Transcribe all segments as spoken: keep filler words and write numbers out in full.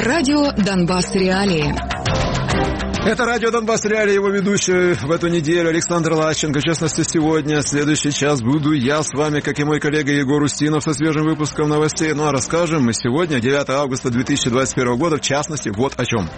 Радио «Донбасс Реалии». Это радио «Донбасс Реалии», его ведущий в эту неделю Александр Лащенко. В частности, сегодня, следующий час, буду я с вами, как и мой коллега Егор Устинов, со свежим выпуском новостей. Ну а расскажем мы сегодня, девятого августа две тысячи двадцать первого года, в частности, вот о чем.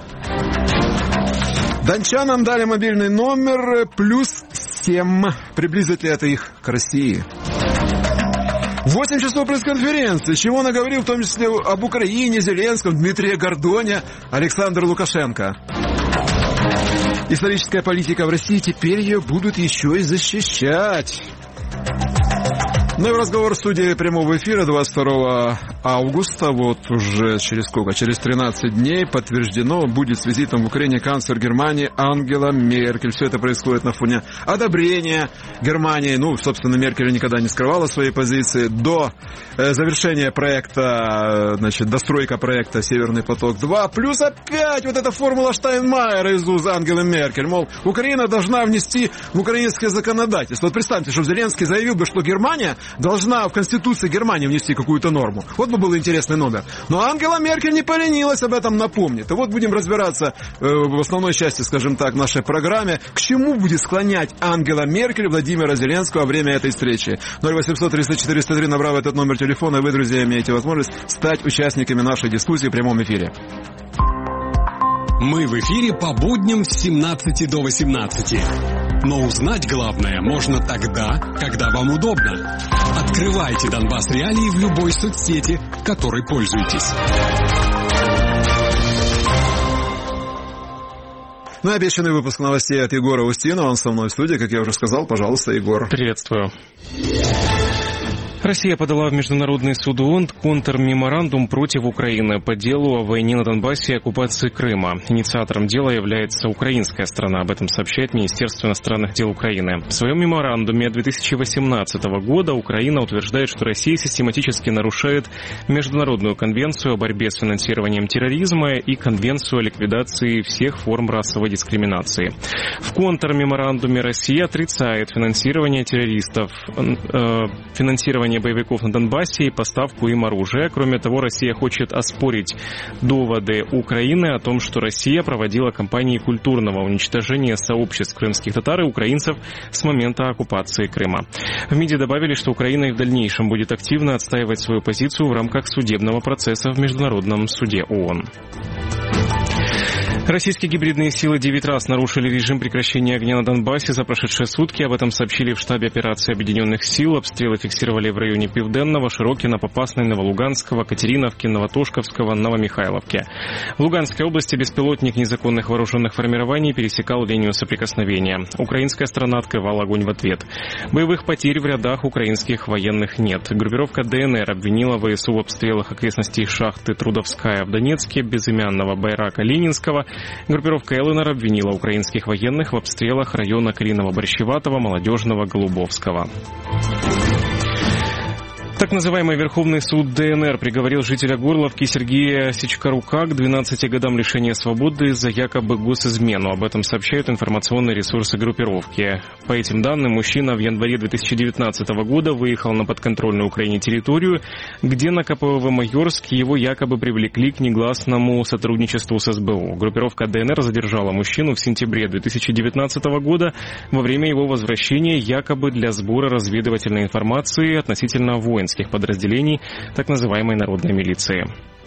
Дончанам дали мобильный номер плюс семь. Приблизит ли это их к России? Восемь часов пресс-конференции. Чего наговорил, в том числе об Украине, Зеленском, Дмитрия Гордоне, Александр Лукашенко. Историческая политика в России, теперь ее будут еще и защищать. Ну и разговор в студии прямого эфира двадцать второго августа, вот уже через сколько? Через тринадцать дней подтверждено, будет с визитом в Украине канцлер Германии Ангела Меркель. Все это происходит на фоне одобрения Германии. Ну, собственно, Меркель никогда не скрывала своей позиции. До э, завершения проекта, значит, достройка проекта «Северный поток-два». Плюс опять вот эта формула Штайнмайера из уст Ангелы Меркель. Мол, Украина должна внести в украинское законодательство. Вот представьте, что Зеленский заявил бы, что Германия должна в Конституции Германии внести какую-то норму. Вот бы был интересный номер. Но Ангела Меркель не поленилась об этом напомнить. И вот будем разбираться э, в основной части, скажем так, нашей программе, к чему будет склонять Ангела Меркель Владимира Зеленского во время этой встречи. ноль восемьсот тридцать четыре сто три, набрав этот номер телефона, вы, друзья, имеете возможность стать участниками нашей дискуссии в прямом эфире. Мы в эфире по будням с семнадцати до восемнадцати. Но узнать главное можно тогда, когда вам удобно. Открывайте Донбасс Реалии в любой соцсети, которой пользуетесь. Ну и обещанный выпуск новостей от Егора Устинова. Он со мной в студии, как я уже сказал. Пожалуйста, Егор. Приветствую. Россия подала в Международный суд ООН контрмеморандум против Украины по делу о войне на Донбассе и оккупации Крыма. Инициатором дела является украинская сторона. Об этом сообщает Министерство иностранных дел Украины. В своем меморандуме две тысячи восемнадцатого года Украина утверждает, что Россия систематически нарушает Международную конвенцию о борьбе с финансированием терроризма и Конвенцию о ликвидации всех форм расовой дискриминации. В контрмеморандуме Россия отрицает финансирование террористов, э, финансирование боевиков на Донбассе и поставку им оружия. Кроме того, Россия хочет оспорить доводы Украины о том, что Россия проводила кампании культурного уничтожения сообществ крымских татар и украинцев с момента оккупации Крыма. В МИДе добавили, что Украина и в дальнейшем будет активно отстаивать свою позицию в рамках судебного процесса в Международном суде ООН. Российские гибридные силы девять раз нарушили режим прекращения огня на Донбассе за прошедшие сутки. Об этом сообщили в штабе операции Объединенных сил. Обстрелы фиксировали в районе Південного, Широкино, Попасной, Новолуганского, Катериновки, Новотошковского, Новомихайловки. В Луганской области беспилотник незаконных вооруженных формирований пересекал линию соприкосновения. Украинская сторона открывала огонь в ответ. Боевых потерь в рядах украинских военных нет. Группировка ДНР обвинила ВСУ в обстрелах окрестностей шахты Трудовская в Донецке, безымянного Байрака Ленинского. Группировка ЛНР обвинила украинских военных в обстрелах района Калиново-Борщеватого, Молодежного, Голубовского. Так называемый Верховный суд ДНР приговорил жителя Горловки Сергея Сичкарука к двенадцати годам лишения свободы за якобы госизмену. Об этом сообщают информационные ресурсы группировки. По этим данным, мужчина в январе две тысячи девятнадцатого года выехал на подконтрольную Украине территорию, где на КПВВ Майорск его якобы привлекли к негласному сотрудничеству с СБУ. Группировка ДНР задержала мужчину в сентябре две тысячи девятнадцатого года во время его возвращения якобы для сбора разведывательной информации относительно воинских подразделений так называемой народной милиции.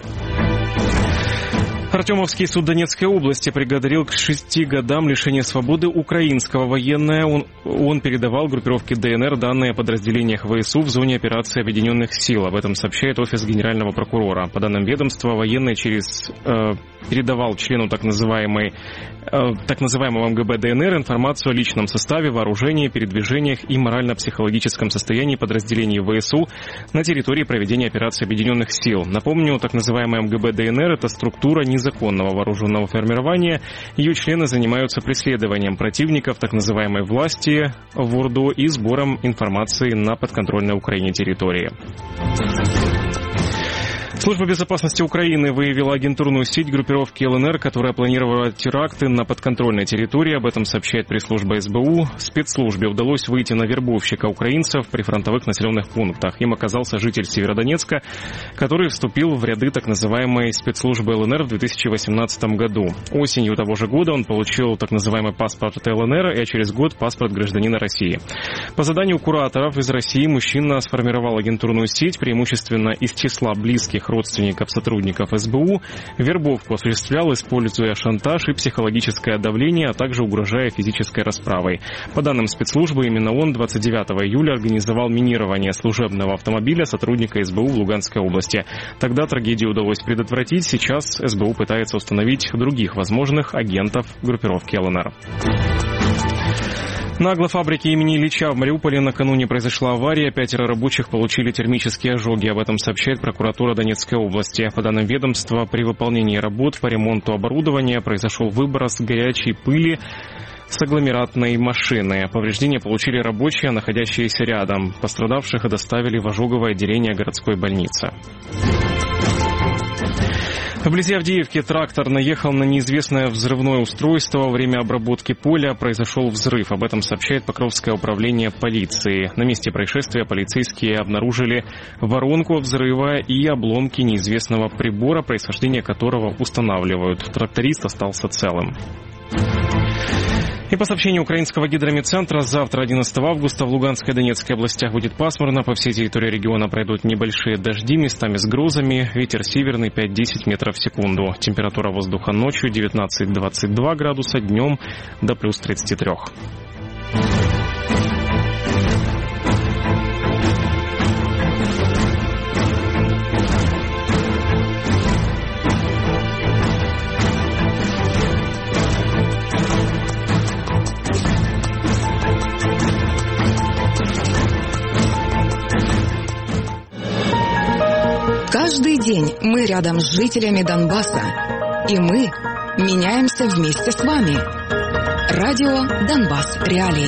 Артемовский суд Донецкой области приговорил к шести годам лишения свободы украинского военного. Он, он передавал группировке ДНР данные о подразделениях ВСУ в зоне операции Объединенных сил. Об этом сообщает офис генерального прокурора. По данным ведомства, военный через э, передавал члену так называемой э, так называемого МГБ ДНР информацию о личном составе, вооружении, передвижениях и морально-психологическом состоянии подразделений ВСУ на территории проведения операции Объединенных сил. Напомню, так называемая МГБ ДНР – это структура незаконного вооруженного формирования. Ее члены занимаются преследованием противников так называемой власти в ОРДО и сбором информации на подконтрольной Украине территории. Служба безопасности Украины выявила агентурную сеть группировки ЛНР, которая планировала теракты на подконтрольной территории. Об этом сообщает пресс-служба эс бэ у. Спецслужбе удалось выйти на вербовщика украинцев при фронтовых населенных пунктах. Им оказался житель Северодонецка, который вступил в ряды так называемой спецслужбы ЛНР в две тысячи восемнадцатом году. Осенью того же года он получил так называемый паспорт ЛНР, а через год паспорт гражданина России. По заданию кураторов из России мужчина сформировал агентурную сеть, преимущественно из числа близких родственников сотрудников эс бэ у. Вербовку осуществлял, используя шантаж и психологическое давление, а также угрожая физической расправой. По данным спецслужбы, именно он двадцать девятого июля организовал минирование служебного автомобиля сотрудника эс бэ у в Луганской области. Тогда трагедию удалось предотвратить. Сейчас эс бэ у пытается установить других возможных агентов группировки ЛНР. На аглофабрике имени Ильича в Мариуполе накануне произошла авария. Пятеро рабочих получили термические ожоги. Об этом сообщает прокуратура Донецкой области. По данным ведомства, при выполнении работ по ремонту оборудования произошел выброс горячей пыли с агломератной машины. Повреждения получили рабочие, находящиеся рядом. Пострадавших доставили в ожоговое отделение городской больницы. Вблизи Авдеевки трактор наехал на неизвестное взрывное устройство. Во время обработки поля произошел взрыв. Об этом сообщает Покровское управление полиции. На месте происшествия полицейские обнаружили воронку взрыва и обломки неизвестного прибора, происхождение которого устанавливают. Тракторист остался целым. И по сообщению украинского гидрометцентра, завтра, одиннадцатого августа, в Луганской и Донецкой областях будет пасмурно. По всей территории региона пройдут небольшие дожди, местами с грозами. Ветер северный пять-десять метров в секунду. Температура воздуха ночью девятнадцать-двадцать два градуса, днем до плюс тридцать три. Каждый день мы рядом с жителями Донбасса, и мы меняемся вместе с вами. Радио Донбасс Реалии.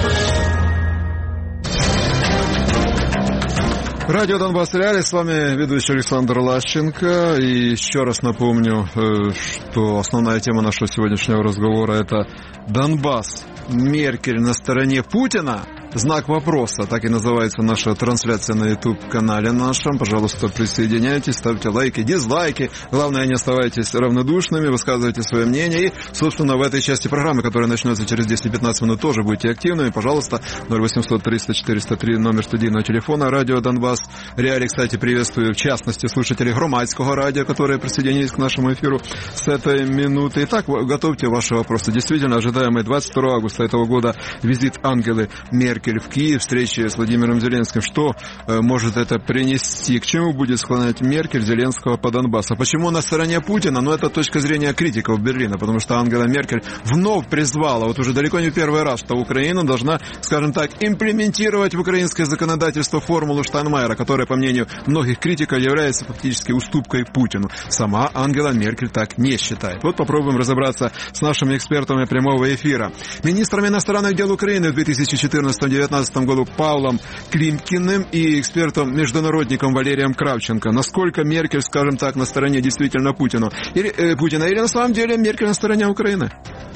Радио Донбасс Реалии, с вами ведущий Александр Лащенко. И еще раз напомню, что основная тема нашего сегодняшнего разговора – это Донбасс. Меркель на стороне Путина? Знак вопроса, так и называется наша трансляция на YouTube-канале нашем. Пожалуйста, присоединяйтесь, ставьте лайки, дизлайки. Главное, не оставайтесь равнодушными, высказывайте свое мнение. И, собственно, в этой части программы, которая начнется через десять-пятнадцать минут, тоже будьте активными. Пожалуйста, ноль восемьсот триста четыреста три, номер студийного телефона, радио Донбасс Реалии. Кстати, приветствую, в частности, слушателей Громадского радио, которые присоединились к нашему эфиру с этой минуты. Итак, готовьте ваши вопросы. Действительно, ожидаемый двадцать второго августа этого года визит Ангелы Меркель в Киев, встречи с Владимиром Зеленским. Что э, может это принести? К чему будет склонять Меркель Зеленского по Донбассу? Почему на стороне Путина? Ну, это точка зрения критиков Берлина, потому что Ангела Меркель вновь призвала, вот уже далеко не первый раз, что Украина должна, скажем так, имплементировать в украинское законодательство формулу Штайнмайера, которая, по мнению многих критиков, является фактически уступкой Путину. Сама Ангела Меркель так не считает. Вот попробуем разобраться с нашими экспертами прямого эфира. Министром иностранных дел Украины в две тысячи четырнадцатом — две тысячи девятнадцатом году Павлом Климкиным и экспертом-международником Валерием Кравченко. Насколько Меркель, скажем так, на стороне действительно Путину? Или, э, Путина, или на самом деле Меркель на стороне Украины?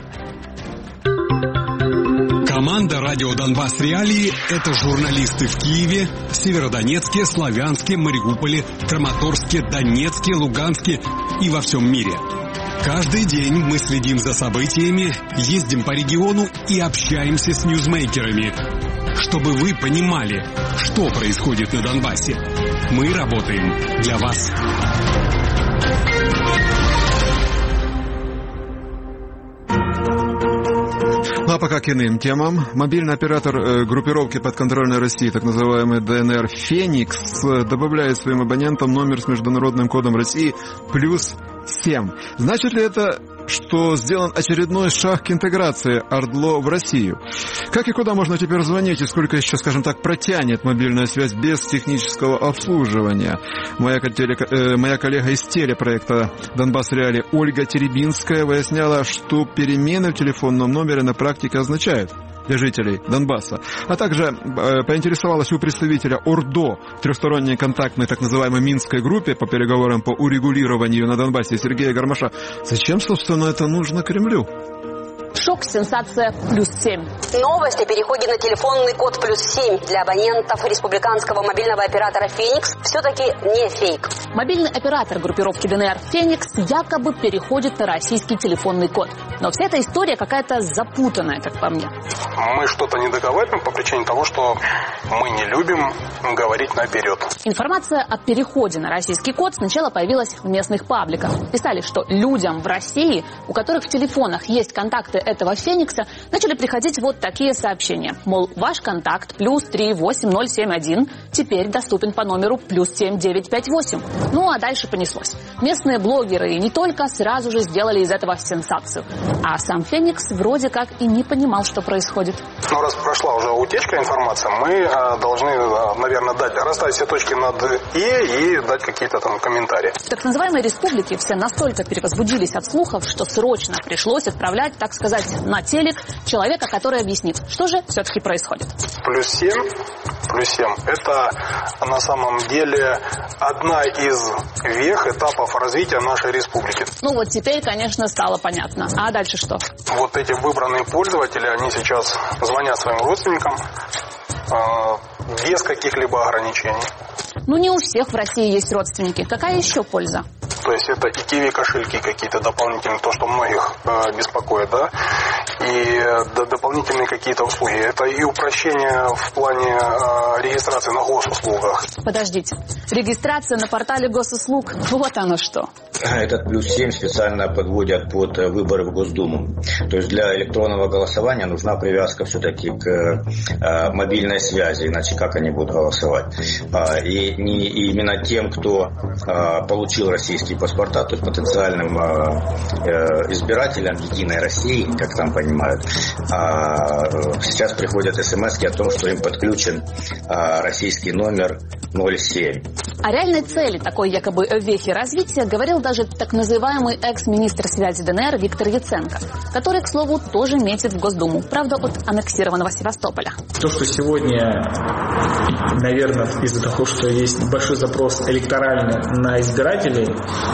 Команда «Радио Донбасс Реалии» — это журналисты в Киеве, Северодонецке, Славянске, Мариуполе, Краматорске, Донецке, Луганске и во всем мире. Каждый день мы следим за событиями, ездим по региону и общаемся с ньюзмейкерами, чтобы вы понимали, что происходит на Донбассе. Мы работаем для вас. Ну а пока к иным темам. Мобильный оператор э, группировки подконтрольной России, так называемый дэ эн эр «Феникс», добавляет своим абонентам номер с международным кодом России плюс семь. Значит ли это, что сделан очередной шаг к интеграции Ордло в Россию? Как и куда можно теперь звонить, и сколько еще, скажем так, протянет мобильная связь без технического обслуживания? Моя, э, моя коллега из телепроекта «Донбасс Реалии» Ольга Теребинская выясняла, что перемены в телефонном номере на практике означают. для жителей Донбасса. А также э, поинтересовалась у представителя ОРДО, трехсторонней контактной так называемой Минской группе по переговорам по урегулированию на Донбассе Сергея Гармаша, зачем, собственно, это нужно Кремлю? Шок, сенсация, плюс семь. Новость о переходе на телефонный код плюс семь для абонентов республиканского мобильного оператора «Феникс» все-таки не фейк. Мобильный оператор группировки ДНР «Феникс» якобы переходит на российский телефонный код. Но вся эта история какая-то запутанная, как по мне. Мы что-то не договариваем по причине того, что мы не любим говорить наперед. Информация о переходе на российский код сначала появилась в местных пабликах. Писали, что людям в России, у которых в телефонах есть контакты этого «Феникса», начали приходить вот такие сообщения. Мол, ваш контакт плюс три восемь ноль семь один теперь доступен по номеру плюс семь девять пять восемь. Ну а дальше понеслось. Местные блогеры и не только сразу же сделали из этого сенсацию. А сам «Феникс» вроде как и не понимал, что происходит. Ну, раз прошла уже утечка информации, мы а, должны, а, наверное, дать, расставить все точки над «и» и дать какие-то там комментарии. В так называемой республике все настолько перевозбудились от слухов, что срочно пришлось отправлять, так сказать, на телек человека, который объяснит, что же все-таки происходит. Плюс семь, плюс семь – это на самом деле одна из вех, этапов развития нашей республики. Ну вот теперь, конечно, стало понятно. А дальше что? Вот эти выбранные пользователи, они сейчас звонят своим родственникам э, без каких-либо ограничений. Ну не у всех в России есть родственники. Какая еще польза? То есть это и киви-кошельки какие-то дополнительные, то, что многих э, беспокоит, да, и э, дополнительные какие-то услуги. Это и упрощение в плане э, регистрации на госуслугах. Подождите, регистрация на портале госуслуг, вот оно что. Этот плюс семь специально подводят под выборы в Госдуму. То есть для электронного голосования нужна привязка все-таки к э, мобильной связи, иначе как они будут голосовать. Э, и не и именно тем, кто э, получил российский паспорта, то есть потенциальным э, избирателям Единой России, как там понимают, э, сейчас приходят смс-ки о том, что им подключен э, российский номер ноль семь. О реальной цели такой якобы вехи развития говорил даже так называемый экс-министр связи ДНР Виктор Яценко, который, к слову, тоже метит в Госдуму, правда, от аннексированного Севастополя. То, что сегодня, наверное, из-за того, что есть большой запрос электоральный на избирателей,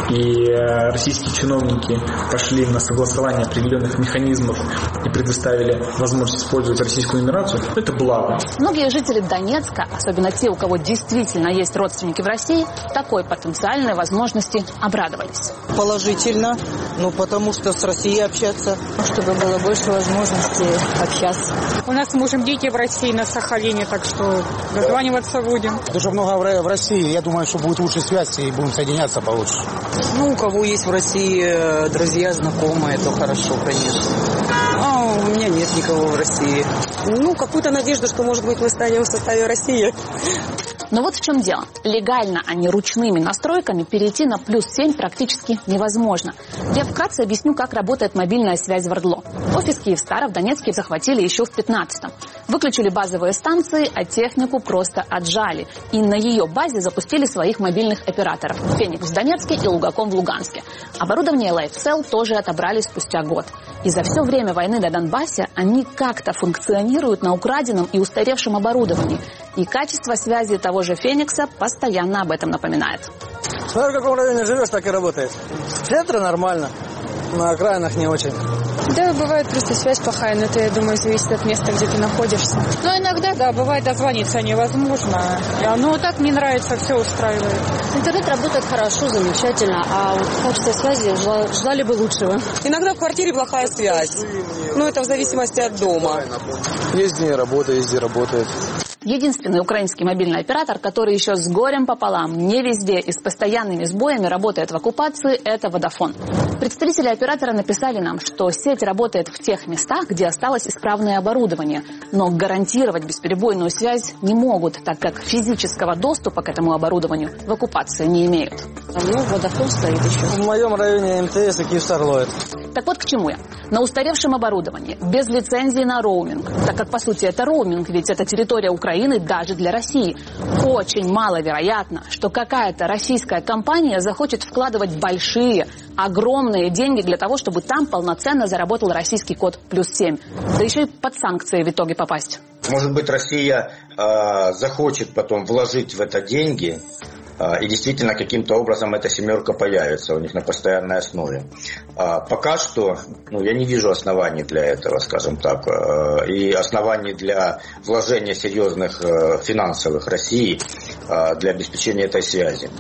и российские чиновники пошли на согласование определенных механизмов и предоставили возможность использовать российскую нумерацию, это благо. Многие жители Донецка, особенно те, у кого действительно есть родственники в России, такой потенциальной возможности обрадовались. Положительно, ну потому что с Россией общаться, чтобы было больше возможностей общаться. У нас с мужем дети в России, на Сахалине, так что дозваниваться будем. Дуже много в России, я думаю, что будет лучше связь и будем соединяться получше. Ну, у кого есть в России друзья, знакомые, то хорошо, конечно. А у меня нет никого в России. Ну, какую-то надежду, что, может быть, мы станем в составе России. Но вот в чем дело. Легально, а не ручными настройками перейти на плюс семь практически невозможно. Я вкратце объясню, как работает мобильная связь в ОРДЛО. Офис Киевстара в Донецке захватили еще в пятнадцатом. Выключили базовые станции, а технику просто отжали. И на ее базе запустили своих мобильных операторов. «Феникс» в Донецке и «Лугаком» в Луганске. Оборудование LifeCell тоже отобрали спустя год. И за все время войны на Донбассе они как-то функционируют на украденном и устаревшем оборудовании. И качество связи того же «Феникса» постоянно об этом напоминает. Смотри, в каком районе живешь, так и работает. В центре нормально, на окраинах не очень. Да, бывает просто связь плохая, но это, я думаю, зависит от места, где ты находишься. Но иногда, да, бывает дозвониться невозможно. Но так мне нравится, все устраивает. Интернет работает хорошо, замечательно, а вот качество связи ждали бы лучшего. Иногда в квартире плохая связь. Ну, это в зависимости от дома. Есть дни работы, есть где работает. Единственный украинский мобильный оператор, который еще с горем пополам, не везде и с постоянными сбоями работает в оккупации, это Vodafone. Представители оператора написали нам, что сеть работает в тех местах, где осталось исправное оборудование, но гарантировать бесперебойную связь не могут, так как физического доступа к этому оборудованию в оккупации не имеют. Ну, Водофон стоит еще. В моем районе МТС и Киевстар ловит. Так вот к чему я. На устаревшем оборудовании, без лицензии на роуминг, так как, по сути, это роуминг, ведь это территория Украины даже для России, очень маловероятно, что какая-то российская компания захочет вкладывать большие, огромные деньги для того, чтобы там полноценно заработал российский код плюс семь. Да еще и под санкции в итоге попасть. Может быть, Россия э, захочет потом вложить в это деньги, э, и действительно каким-то образом эта семерка появится у них на постоянной основе. А пока что ну, я не вижу оснований для этого, скажем так, э, и оснований для вложения серьезных э, финансовых России э, для обеспечения этой связи.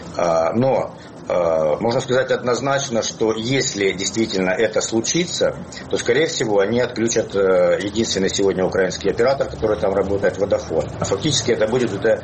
Э, но можно сказать однозначно, что если действительно это случится, то, скорее всего, они отключат единственный сегодня украинский оператор, который там работает, Водофон. Фактически это будет эта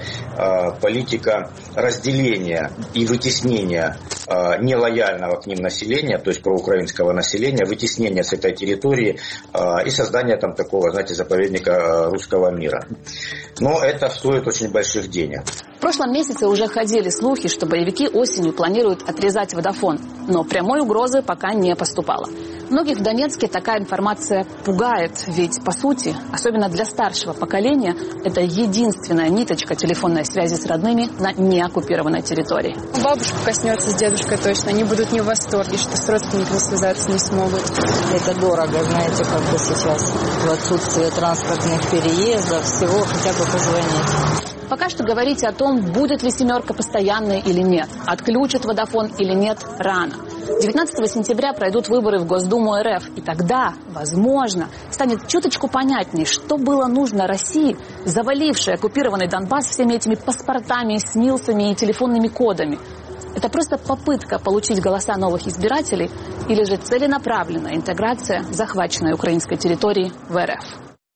политика разделения и вытеснения нелояльного к ним населения, то есть проукраинского населения, вытеснения с этой территории и создания там такого, знаете, заповедника русского мира. Но это стоит очень больших денег. В прошлом месяце уже ходили слухи, что боевики осенью планируют отрезать Водофон, но прямой угрозы пока не поступало. Многих в Донецке такая информация пугает, ведь, по сути, особенно для старшего поколения, это единственная ниточка телефонной связи с родными на неоккупированной территории. Бабушку коснется с дедушкой точно, они будут не в восторге, что с родственниками связаться не смогут. Это дорого, знаете, как бы сейчас в отсутствие транспортных переездов, всего хотя бы позвонить. Пока что говорить о том, будет ли семерка постоянной или нет, отключат Водофон или нет, рано. девятнадцатого сентября пройдут выборы в Госдуму РФ, и тогда, возможно, станет чуточку понятней, что было нужно России, завалившей оккупированный Донбасс всеми этими паспортами, снилсами и телефонными кодами. Это просто попытка получить голоса новых избирателей или же целенаправленная интеграция захваченной украинской территории в РФ.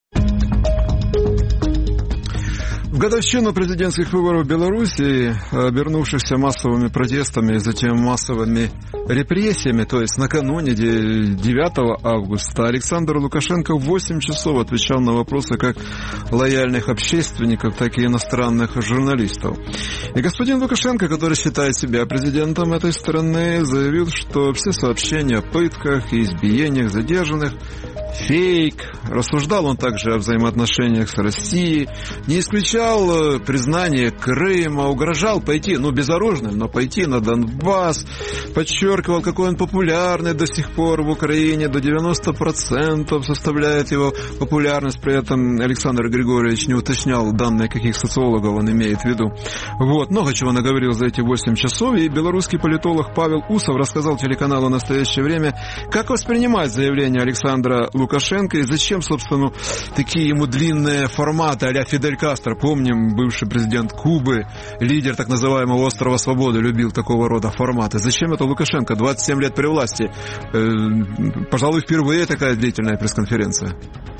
В годовщину президентских выборов в Беларуси, обернувшихся массовыми протестами и затем массовыми репрессиями, то есть накануне девятого августа, Александр Лукашенко восемь часов отвечал на вопросы как лояльных общественников, так и иностранных журналистов. И господин Лукашенко, который считает себя президентом этой страны, заявил, что все сообщения о пытках и избиениях задержанных фейк. Рассуждал он также о взаимоотношениях с Россией, не исключал признание Крыма, угрожал пойти, ну, безоружным, но пойти на Донбасс, подчеркивал, какой он популярный до сих пор в Украине, до девяноста процентов составляет его популярность, при этом Александр Григорьевич не уточнял данные, каких социологов он имеет в виду. Вот, много чего наговорил за эти восемь часов, и белорусский политолог Павел Усов рассказал телеканалу «Настоящее время», как воспринимать заявление Александра Лукашенко и зачем, собственно, такие ему длинные форматы а-ля Фидель Кастро. Помним, бывший президент Кубы, лидер так называемого острова Свободы, любил такого рода форматы. Зачем это Лукашенко? двадцать семь лет при власти. Э, пожалуй, впервые такая длительная пресс-конференция.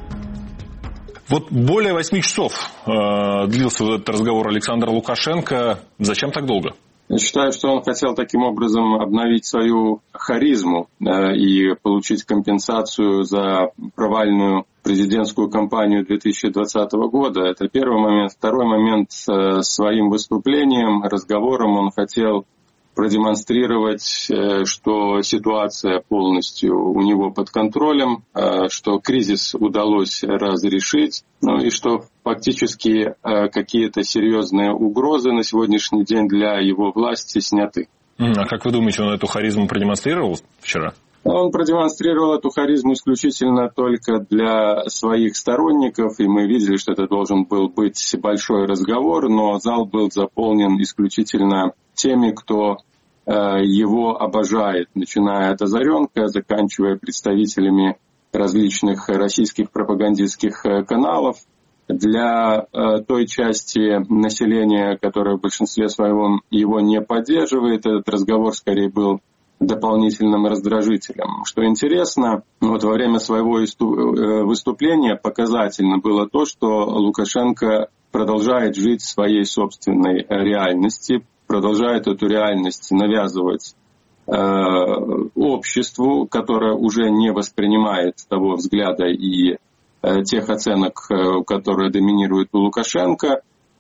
Вот более восьми часов э, длился этот разговор Александра Лукашенко. Зачем так долго? Я считаю, что он хотел таким образом обновить свою харизму да, и получить компенсацию за провальную президентскую кампанию две тысячи двадцатого года. Это первый момент. Второй момент, своим выступлением, разговором он хотел продемонстрировать, что ситуация полностью у него под контролем, что кризис удалось разрешить, ну и что фактически какие-то серьезные угрозы на сегодняшний день для его власти сняты. А как вы думаете, он эту харизму продемонстрировал вчера? Он продемонстрировал эту харизму исключительно только для своих сторонников, и мы видели, что это должен был быть большой разговор, но зал был заполнен исключительно теми, кто э, его обожает, начиная от Озаренка, заканчивая представителями различных российских пропагандистских каналов. Для э, той части населения, которая в большинстве своем его не поддерживает, этот разговор скорее был дополнительным раздражителем. Что интересно, вот во время своего выступления показательно было то, что Лукашенко продолжает жить в своей собственной реальности, продолжает эту реальность навязывать э, обществу, которое уже не воспринимает того взгляда и э, тех оценок, э, которые доминируют у Лукашенко.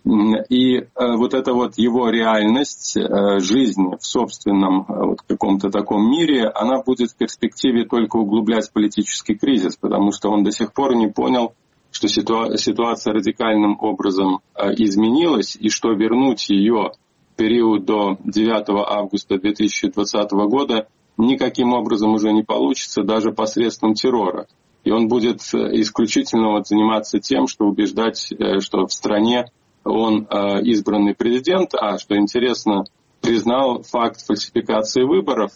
И вот эта вот его реальность жизни в собственном вот каком-то таком мире, она будет в перспективе только углублять политический кризис, потому что он до сих пор не понял, что ситуация радикальным образом изменилась, и что вернуть ее в период до девятого августа две тысячи двадцатого года никаким образом уже не получится, даже посредством террора. И он будет исключительно вот заниматься тем, что убеждать, что в стране он избранный президент, а, что интересно, признал факт фальсификации выборов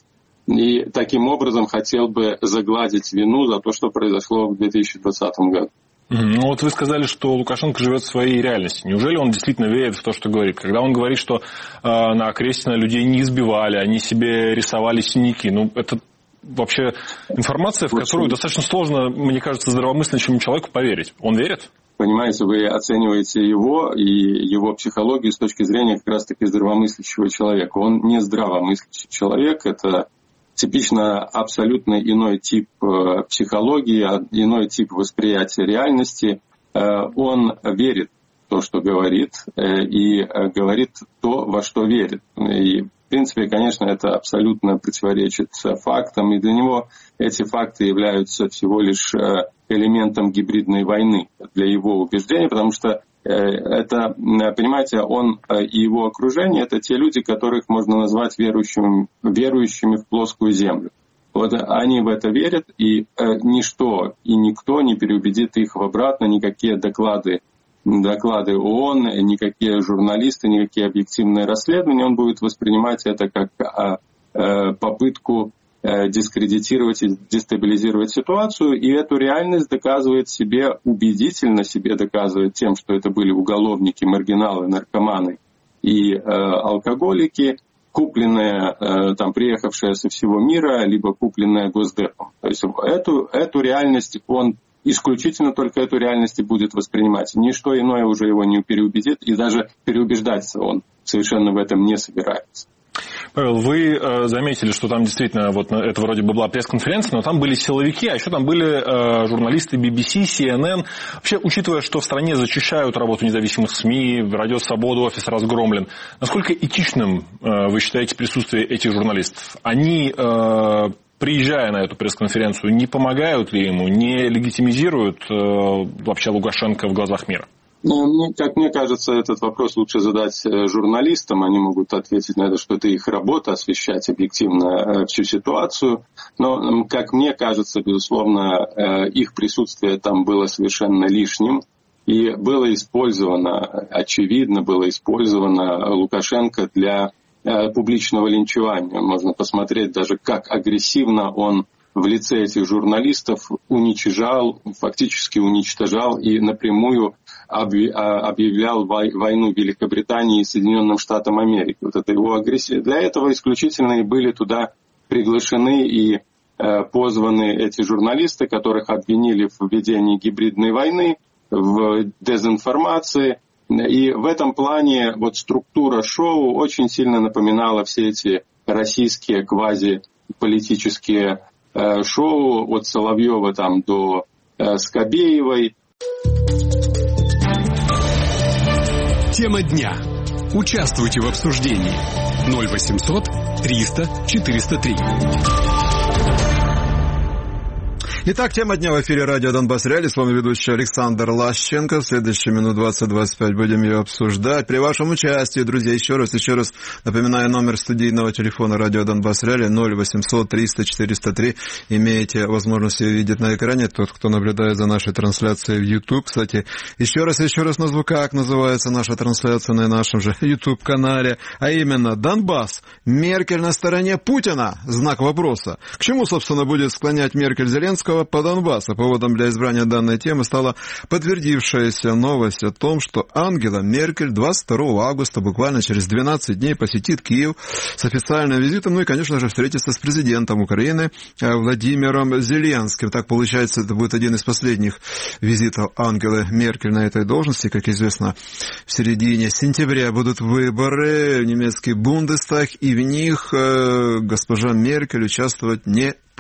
и таким образом хотел бы загладить вину за то, что произошло в две тысячи двадцатом году. Ну вот вы сказали, что Лукашенко живет в своей реальности. Неужели он действительно верит в то, что говорит? Когда он говорит, что э, на Крестина людей не избивали, они себе рисовали синяки, ну это вообще информация, в которую достаточно сложно, мне кажется, здравомыслящему человеку поверить. Он верит? Понимаете, вы оцениваете его и его психологию с точки зрения как раз-таки здравомыслящего человека. Он не здравомыслящий человек, это типично абсолютно иной тип психологии, иной тип восприятия реальности. Он верит в то, что говорит, и говорит то, во что верит. И, в принципе, конечно, это абсолютно противоречит фактам, и для него эти факты являются всего лишь элементом гибридной войны для его убеждений, потому что это, понимаете, он и его окружение — это те люди, которых можно назвать верующими, верующими в плоскую землю. Вот они в это верят, и ничто и никто не переубедит их в обратно, никакие доклады, доклады ООН, никакие журналисты, никакие объективные расследования. Он будет воспринимать это как попытку дискредитировать и дестабилизировать ситуацию, и эту реальность доказывает себе, убедительно себе доказывает тем, что это были уголовники, маргиналы, наркоманы и э, алкоголики, купленные, э, там, приехавшие со всего мира, либо купленные Госдепом. То есть эту, эту реальность он исключительно только эту реальность и будет воспринимать. Ничто иное уже его не переубедит, и даже переубеждаться он совершенно в этом не собирается. Павел, вы э, заметили, что там действительно, вот это вроде бы была пресс-конференция, но там были силовики, а еще там были э, журналисты би би си, си эн эн. Вообще, учитывая, что в стране зачищают работу независимых СМИ, Радио Свобода, офис разгромлен, насколько этичным э, вы считаете присутствие этих журналистов? Они, э, приезжая на эту пресс-конференцию, не помогают ли ему, не легитимизируют э, вообще Лукашенко в глазах мира? Ну, как мне кажется, этот вопрос лучше задать журналистам. Они могут ответить на это, что это их работа — освещать объективно всю ситуацию. Но, как мне кажется, безусловно, их присутствие там было совершенно лишним. И было использовано, очевидно, было использовано Лукашенко для публичного линчевания. Можно посмотреть даже, как агрессивно он в лице этих журналистов уничижал, фактически уничтожал и напрямую объявлял войну Великобритании и Соединенным Штатам Америки. Вот это его агрессия. Для этого исключительно и были туда приглашены и позваны эти журналисты, которых обвинили в ведении гибридной войны, в дезинформации. И в этом плане вот структура шоу очень сильно напоминала все эти российские квазиполитические шоу от Соловьева там до э, Скобеевой. Тема дня. Участвуйте в обсуждении. ноль восемьсот триста четыреста три. Итак, тема дня в эфире радио Донбасс Реалии. С вами ведущий Александр Лащенко. В следующие минут двадцать-двадцать пять будем ее обсуждать. При вашем участии, друзья, еще раз, еще раз напоминаю номер студийного телефона радио Донбасс Реалии ноль восемьсот триста четыреста три. Имеете возможность ее видеть на экране. Тот, кто наблюдает за нашей трансляцией в YouTube. Кстати, еще раз, еще раз назову, как называется наша трансляция на нашем же YouTube-канале. А именно, Донбасс. Меркель на стороне Путина? Знак вопроса. К чему, собственно, будет склонять Меркель Зеленского по Донбассу? Поводом для избрания данной темы стала подтвердившаяся новость о том, что Ангела Меркель двадцать второго августа, буквально через двенадцать дней, посетит Киев с официальным визитом, ну и, конечно же, встретится с президентом Украины Владимиром Зеленским. Так получается, это будет один из последних визитов Ангелы Меркель на этой должности. Как известно, в середине сентября будут выборы в немецкий Бундестаг, и в них госпожа Меркель участвовать не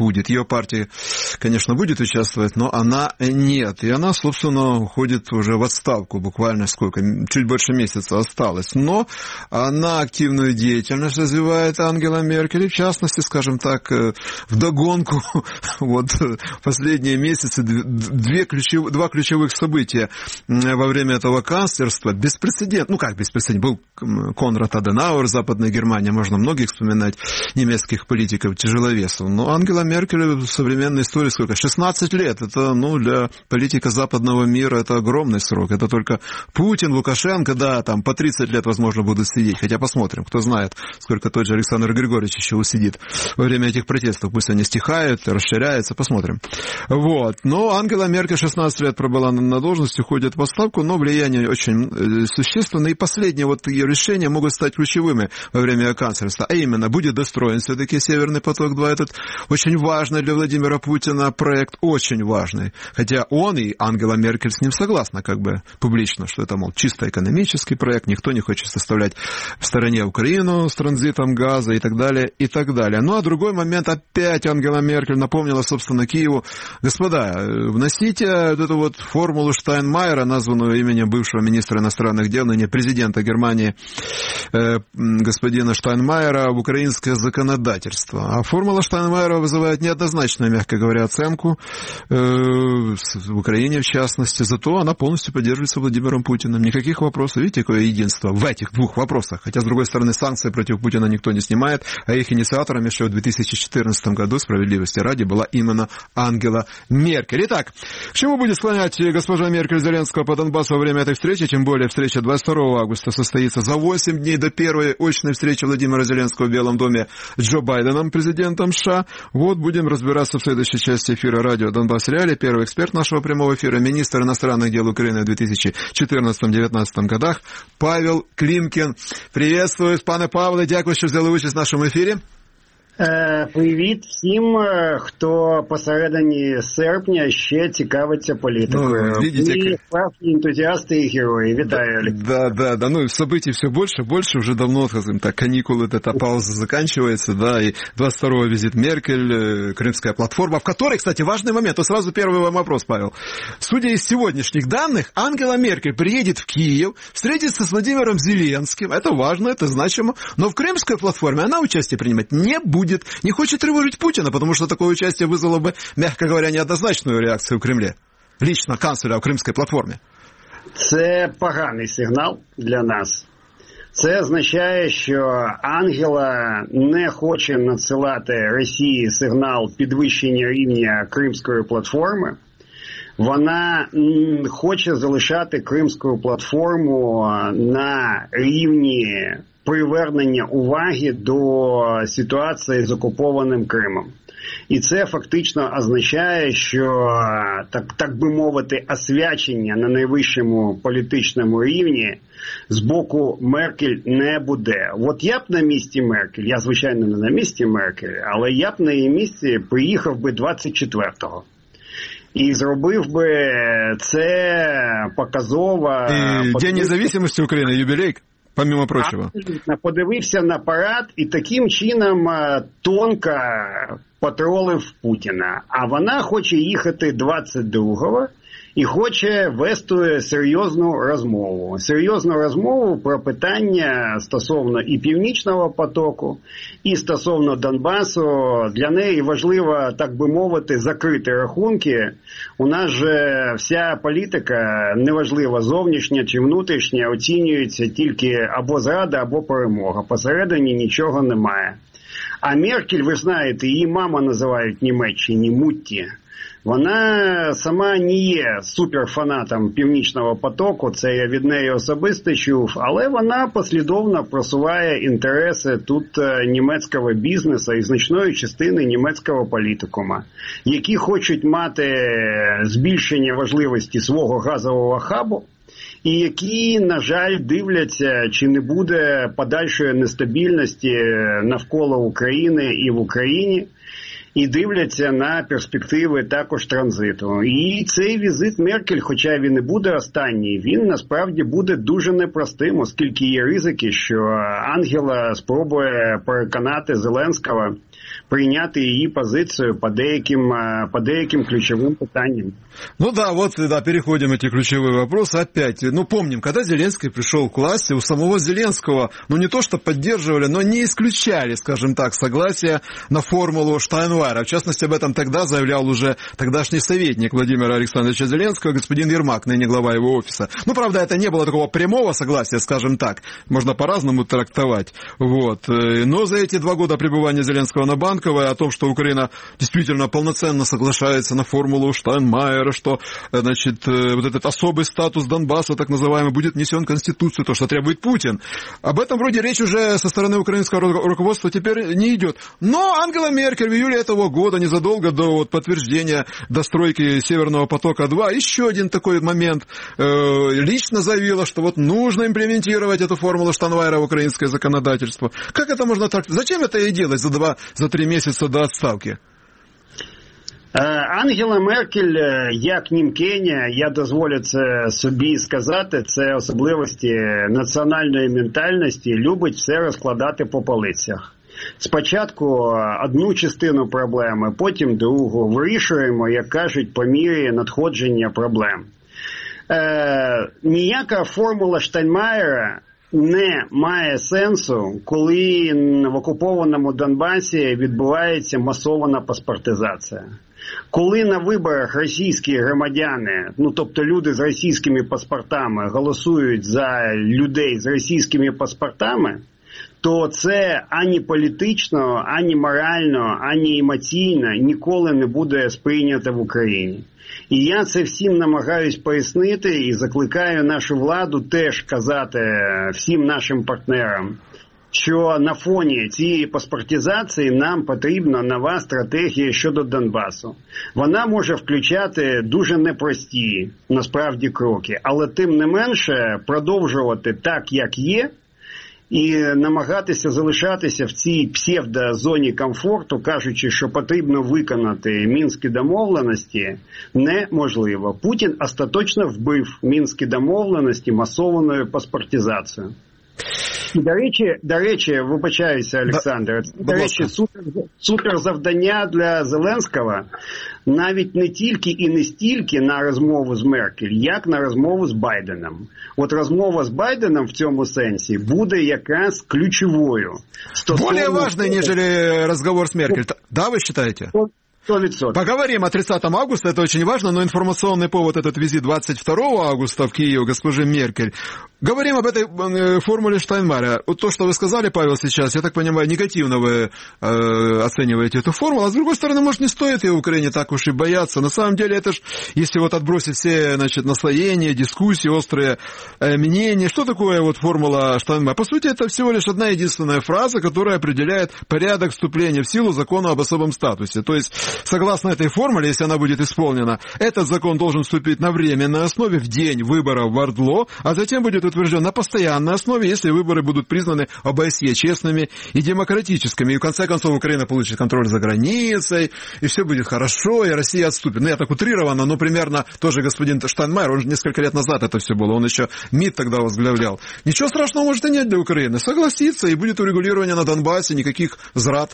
будет. Ее партия, конечно, будет участвовать, но она нет. И она, собственно, уходит уже в отставку. Буквально сколько? Чуть больше месяца осталось. Но она активную деятельность развивает, Ангела Меркель. И в частности, скажем так, вдогонку вот последние месяцы две ключев... два ключевых события во время этого канцлерства. Беспрецедентно. Ну как беспрецедентно? Был Конрад Аденауэр, Западная Германия. Можно многих вспоминать немецких политиков, тяжеловесов. Но Ангела Меркель в современной истории сколько? шестнадцать лет. Это, ну, для политика западного мира это огромный срок. Это только Путин, Лукашенко, да, там по тридцать лет, возможно, будут сидеть. Хотя посмотрим, кто знает, сколько тот же Александр Григорьевич еще усидит во время этих протестов. Пусть они стихают, расширяются, посмотрим. Вот. Но Ангела Меркель шестнадцать лет пробыла на должности, уходит в отставку, но влияние очень существенное. И последние вот ее решения могут стать ключевыми во время ее канцлерства. А именно, будет достроен все-таки Северный поток-два, этот очень важный для Владимира Путина проект, очень важный. Хотя он и Ангела Меркель с ним согласна, как бы публично, что это, мол, чисто экономический проект, никто не хочет составлять в стороне Украину с транзитом газа и так далее, и так далее. Ну, а другой момент, опять Ангела Меркель напомнила, собственно, Киеву: господа, вносите вот эту вот формулу Штайнмайера, названную именем бывшего министра иностранных дел, ныне президента Германии, э, господина Штайнмайера, в украинское законодательство. А формула Штайнмайера вызывает неоднозначную, мягко говоря, оценку э, в Украине, в частности. Зато она полностью поддерживается Владимиром Путиным. Никаких вопросов. Видите, какое единство в этих двух вопросах. Хотя, с другой стороны, санкции против Путина никто не снимает, а их инициатором еще в две тысячи четырнадцатом году, справедливости ради, была именно Ангела Меркель. Итак, к чему будет склонять госпожа Меркель Зеленского по Донбассу во время этой встречи? Тем более встреча двадцать второго августа состоится за восемь дней до первой очной встречи Владимира Зеленского в Белом доме с Джо Байденом, президентом США. Вот будем разбираться в следующей части эфира радио «Донбасс Реалии». Первый эксперт нашего прямого эфира, министр иностранных дел Украины в две тысячи четырнадцатом-девятнадцатом годах Павел Клімкін. Приветствую, пане Павле, дякую, що взяли участь в нашому ефірі. Привіт всім, хто посередині серпня ще цікавиться політикою. Ну, видите, мы справжні энтузиасты и герои. Витаю, Олег. Да, да, да. Ну, событий все больше, больше. Уже давно, скажем так, каникулы, эта пауза заканчивается, да, и двадцать второго визит Меркель, Крымская платформа, в которой, кстати, важный момент. Вот сразу первый вам вопрос, Павел. Судя из сегодняшних данных, Ангела Меркель приедет в Киев, встретится с Владимиром Зеленским. Это важно, это значимо. Но в Крымской платформе она участие принимать не будет. Не хочет тревожить Путина, потому что такое участие вызвало бы, мягко говоря, неоднозначную реакцию в Кремле. Лично канцлера в Кримській платформі. Це поганий сигнал для нас. Це означає, що Ангела не хоче надсилати Росії сигнал підвищення рівня Кримської платформи. Вона хоче залишати Кримську платформу на рівні привернення уваги до ситуації з окупованим Кримом. І це фактично означає, що, так, так би мовити, освячення на найвищому політичному рівні з боку Меркель не буде. От я б на місці Меркель, я, звичайно, не на місці Меркель, але я б на її місці приїхав би двадцять четвертого. І зробив би це показово... І День незалежності України, юбілей? Помимо прочего. Абсолютно. Подивився на парад і таким чином тонко потролив Путіна. А вона хоче їхати двадцять другого і хоче вести серйозну розмову. Серйозну розмову про питання стосовно і Північного потоку, і стосовно Донбасу. Для неї важливо, так би мовити, закрити рахунки. У нас же вся політика, неважливо зовнішня чи внутрішня, оцінюється тільки або зрада, або перемога. Посередині нічого немає. А Меркель, ви знаєте, її мама називають в Німеччині Мутті. Вона сама не є суперфанатом Північного потоку, це я від неї особисто чув, але вона послідовно просуває інтереси тут німецького бізнесу і значної частини німецького політикума, які хочуть мати збільшення важливості свого газового хабу, і які, на жаль, дивляться, чи не буде подальшої нестабільності навколо України і в Україні. і дивляться на перспективи також транзиту. І цей візит Меркель, хоча він і буде останній, він насправді буде дуже непростим, оскільки є ризики, що Ангела спробує переконати Зеленського прийняти її позицию по деяким, по деяким ключевым питаниям. Ну да, вот, да, переходим эти ключевые вопросы опять. Ну, помним, когда Зеленский пришел к власти, у самого Зеленского, ну, не то что поддерживали, но не исключали, скажем так, согласия на формулу Штайнмайера. В частности, об этом тогда заявлял уже тогдашний советник Владимира Александровича Зеленского, господин Ермак, ныне глава его офиса. Ну, правда, это не было такого прямого согласия, скажем так, можно по-разному трактовать. Вот. Но за эти два года пребывания Зеленского на Банковой, о том, что Украина действительно полноценно соглашается на формулу Штайнмайера, что, значит, вот этот особый статус Донбасса, так называемый, будет внесен в Конституцию, то, что требует Путин. Об этом вроде речь уже со стороны украинского руководства теперь не идет. Но Ангела Меркель в июле этого года, незадолго до вот, подтверждения достройки Северного потока-два, еще один такой момент, э, лично заявила, что вот нужно имплементировать эту формулу Штайнмайера в украинское законодательство. Как это можно так? Зачем это и делать за два, за три месяца до отставки? Ангела Меркель, як німкиня, я дозволю це собі сказати, це особливості національної ментальності, любить все розкладати по полицях. Спочатку одну частину проблеми, потім другу. Вирішуємо, як кажуть, по мірі надходження проблем. Е, ніяка формула Штайнмайера не має сенсу, коли в окупованому Донбасі відбувається масована паспортизація. Коли на виборах російські громадяни, ну тобто люди з російськими паспортами, голосують за людей з російськими паспортами, то це ані політично, ані морально, ані емоційно ніколи не буде сприйнято в Україні. І я це всім намагаюсь пояснити і закликаю нашу владу теж казати всім нашим партнерам, що на фоні цієї паспортизації нам потрібна нова стратегія щодо Донбасу. Вона може включати дуже непрості, насправді, кроки, але тим не менше продовжувати так, як є, і намагатися залишатися в цій псевдозоні комфорту, кажучи, що потрібно виконати мінські домовленості, неможливо. Путін остаточно вбив мінські домовленості масованою паспортизацією. І, до речі, до речі, вибачаюся, Олександр, да, до речі, супер, супер завдання для Зеленського навіть не тільки і не стільки на розмову з Меркель, як на розмову з Байденом. От розмова з Байденом в цьому сенсі буде якраз ключовою. Стосовно... Более важной, нежели разговор с Меркель. Да, вы считаете? сто процентов. Поговорим о тридцатого августа, это очень важно, но информационный повод этот визит двадцать второго августа в Киев госпожи Меркель. Говорим об этой э, формуле Штайнмайера. Вот то, что вы сказали, Павел, сейчас, я так понимаю, негативно вы э, оцениваете эту формулу, а с другой стороны, может, не стоит ее Украине так уж и бояться. На самом деле, это ж, если вот отбросить все, значит, наслоения, дискуссии, острые э, мнения, что такое вот формула Штайнмайера? По сути, это всего лишь одна единственная фраза, которая определяет порядок вступления в силу закона об особом статусе. То есть, согласно этой формуле, если она будет исполнена, этот закон должен вступить на временной основе в день выборов в ОРДЛО, а затем будет утвержден на постоянной основе, если выборы будут признаны ОБСЕ честными и демократическими. И в конце концов Украина получит контроль за границей, и все будет хорошо, и Россия отступит. Ну, я так утрированно, но примерно тоже господин Штайнмайер, он же несколько лет назад это все было, он еще МИД тогда возглавлял. Ничего страшного может и нет для Украины. Согласится, и будет урегулирование на Донбассе, никаких зрад.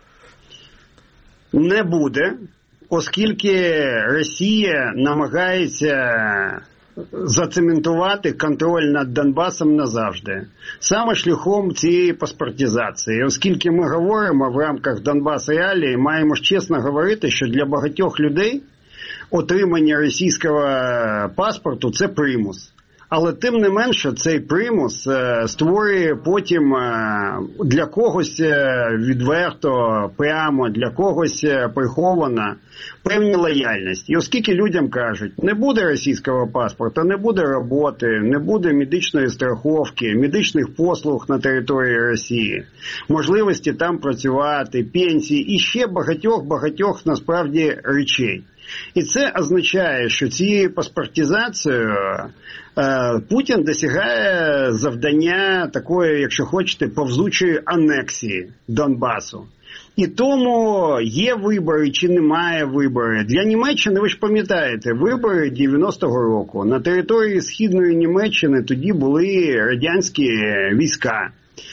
Не буде, оскільки Росія намагається зацементувати контроль над Донбасом назавжди. Саме шляхом цієї паспортизації. Оскільки ми говоримо в рамках Донбас реалії, маємо ж чесно говорити, що для багатьох людей отримання російського паспорту – це примус. Але тим не менше цей примус е, створює потім е, для когось відверто, прямо, для когось приховано певні лояльність. І оскільки людям кажуть, не буде російського паспорта, не буде роботи, не буде медичної страховки, медичних послуг на території Росії, можливості там працювати, пенсії і ще багатьох-багатьох насправді речей. І це означає, що цією паспортизацією е, Путін досягає завдання такої, якщо хочете, повзучої анексії Донбасу. І тому є вибори чи немає вибори. Для Німеччини, ви ж пам'ятаєте, вибори дев'яностого року. На території Східної Німеччини тоді були радянські війська.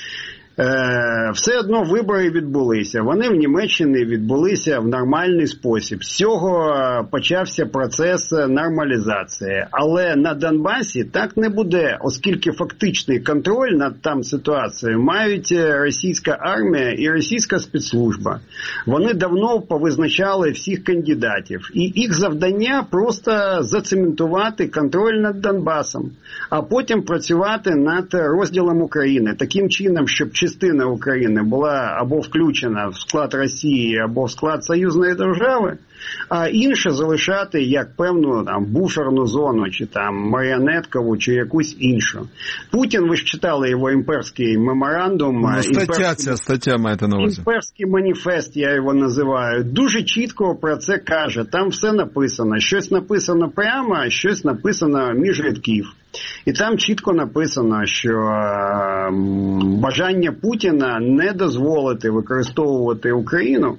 Е, все одно вибори відбулися. Вони в Німеччині відбулися в нормальний спосіб. З цього почався процес нормалізації. Але на Донбасі так не буде, оскільки фактичний контроль над там ситуацією мають російська армія і російська спецслужба. Вони давно повизначали всіх кандидатів. І їх завдання просто зацементувати контроль над Донбасом, а потім працювати над розділом України. Таким чином, щоб частина України була або включена в склад Росії, або в склад союзної держави, а інше залишати як певну там буферну зону, чи там маріонеткову, чи якусь іншу. Путін, ви ж читали його імперський меморандум. Ну, стаття імперський, ця, стаття маєте на увазі. Імперський маніфест, я його називаю, дуже чітко про це каже. Там все написано. Щось написано прямо, а щось написано між рядків. І там чітко написано, що е, бажання Путіна не дозволити використовувати Україну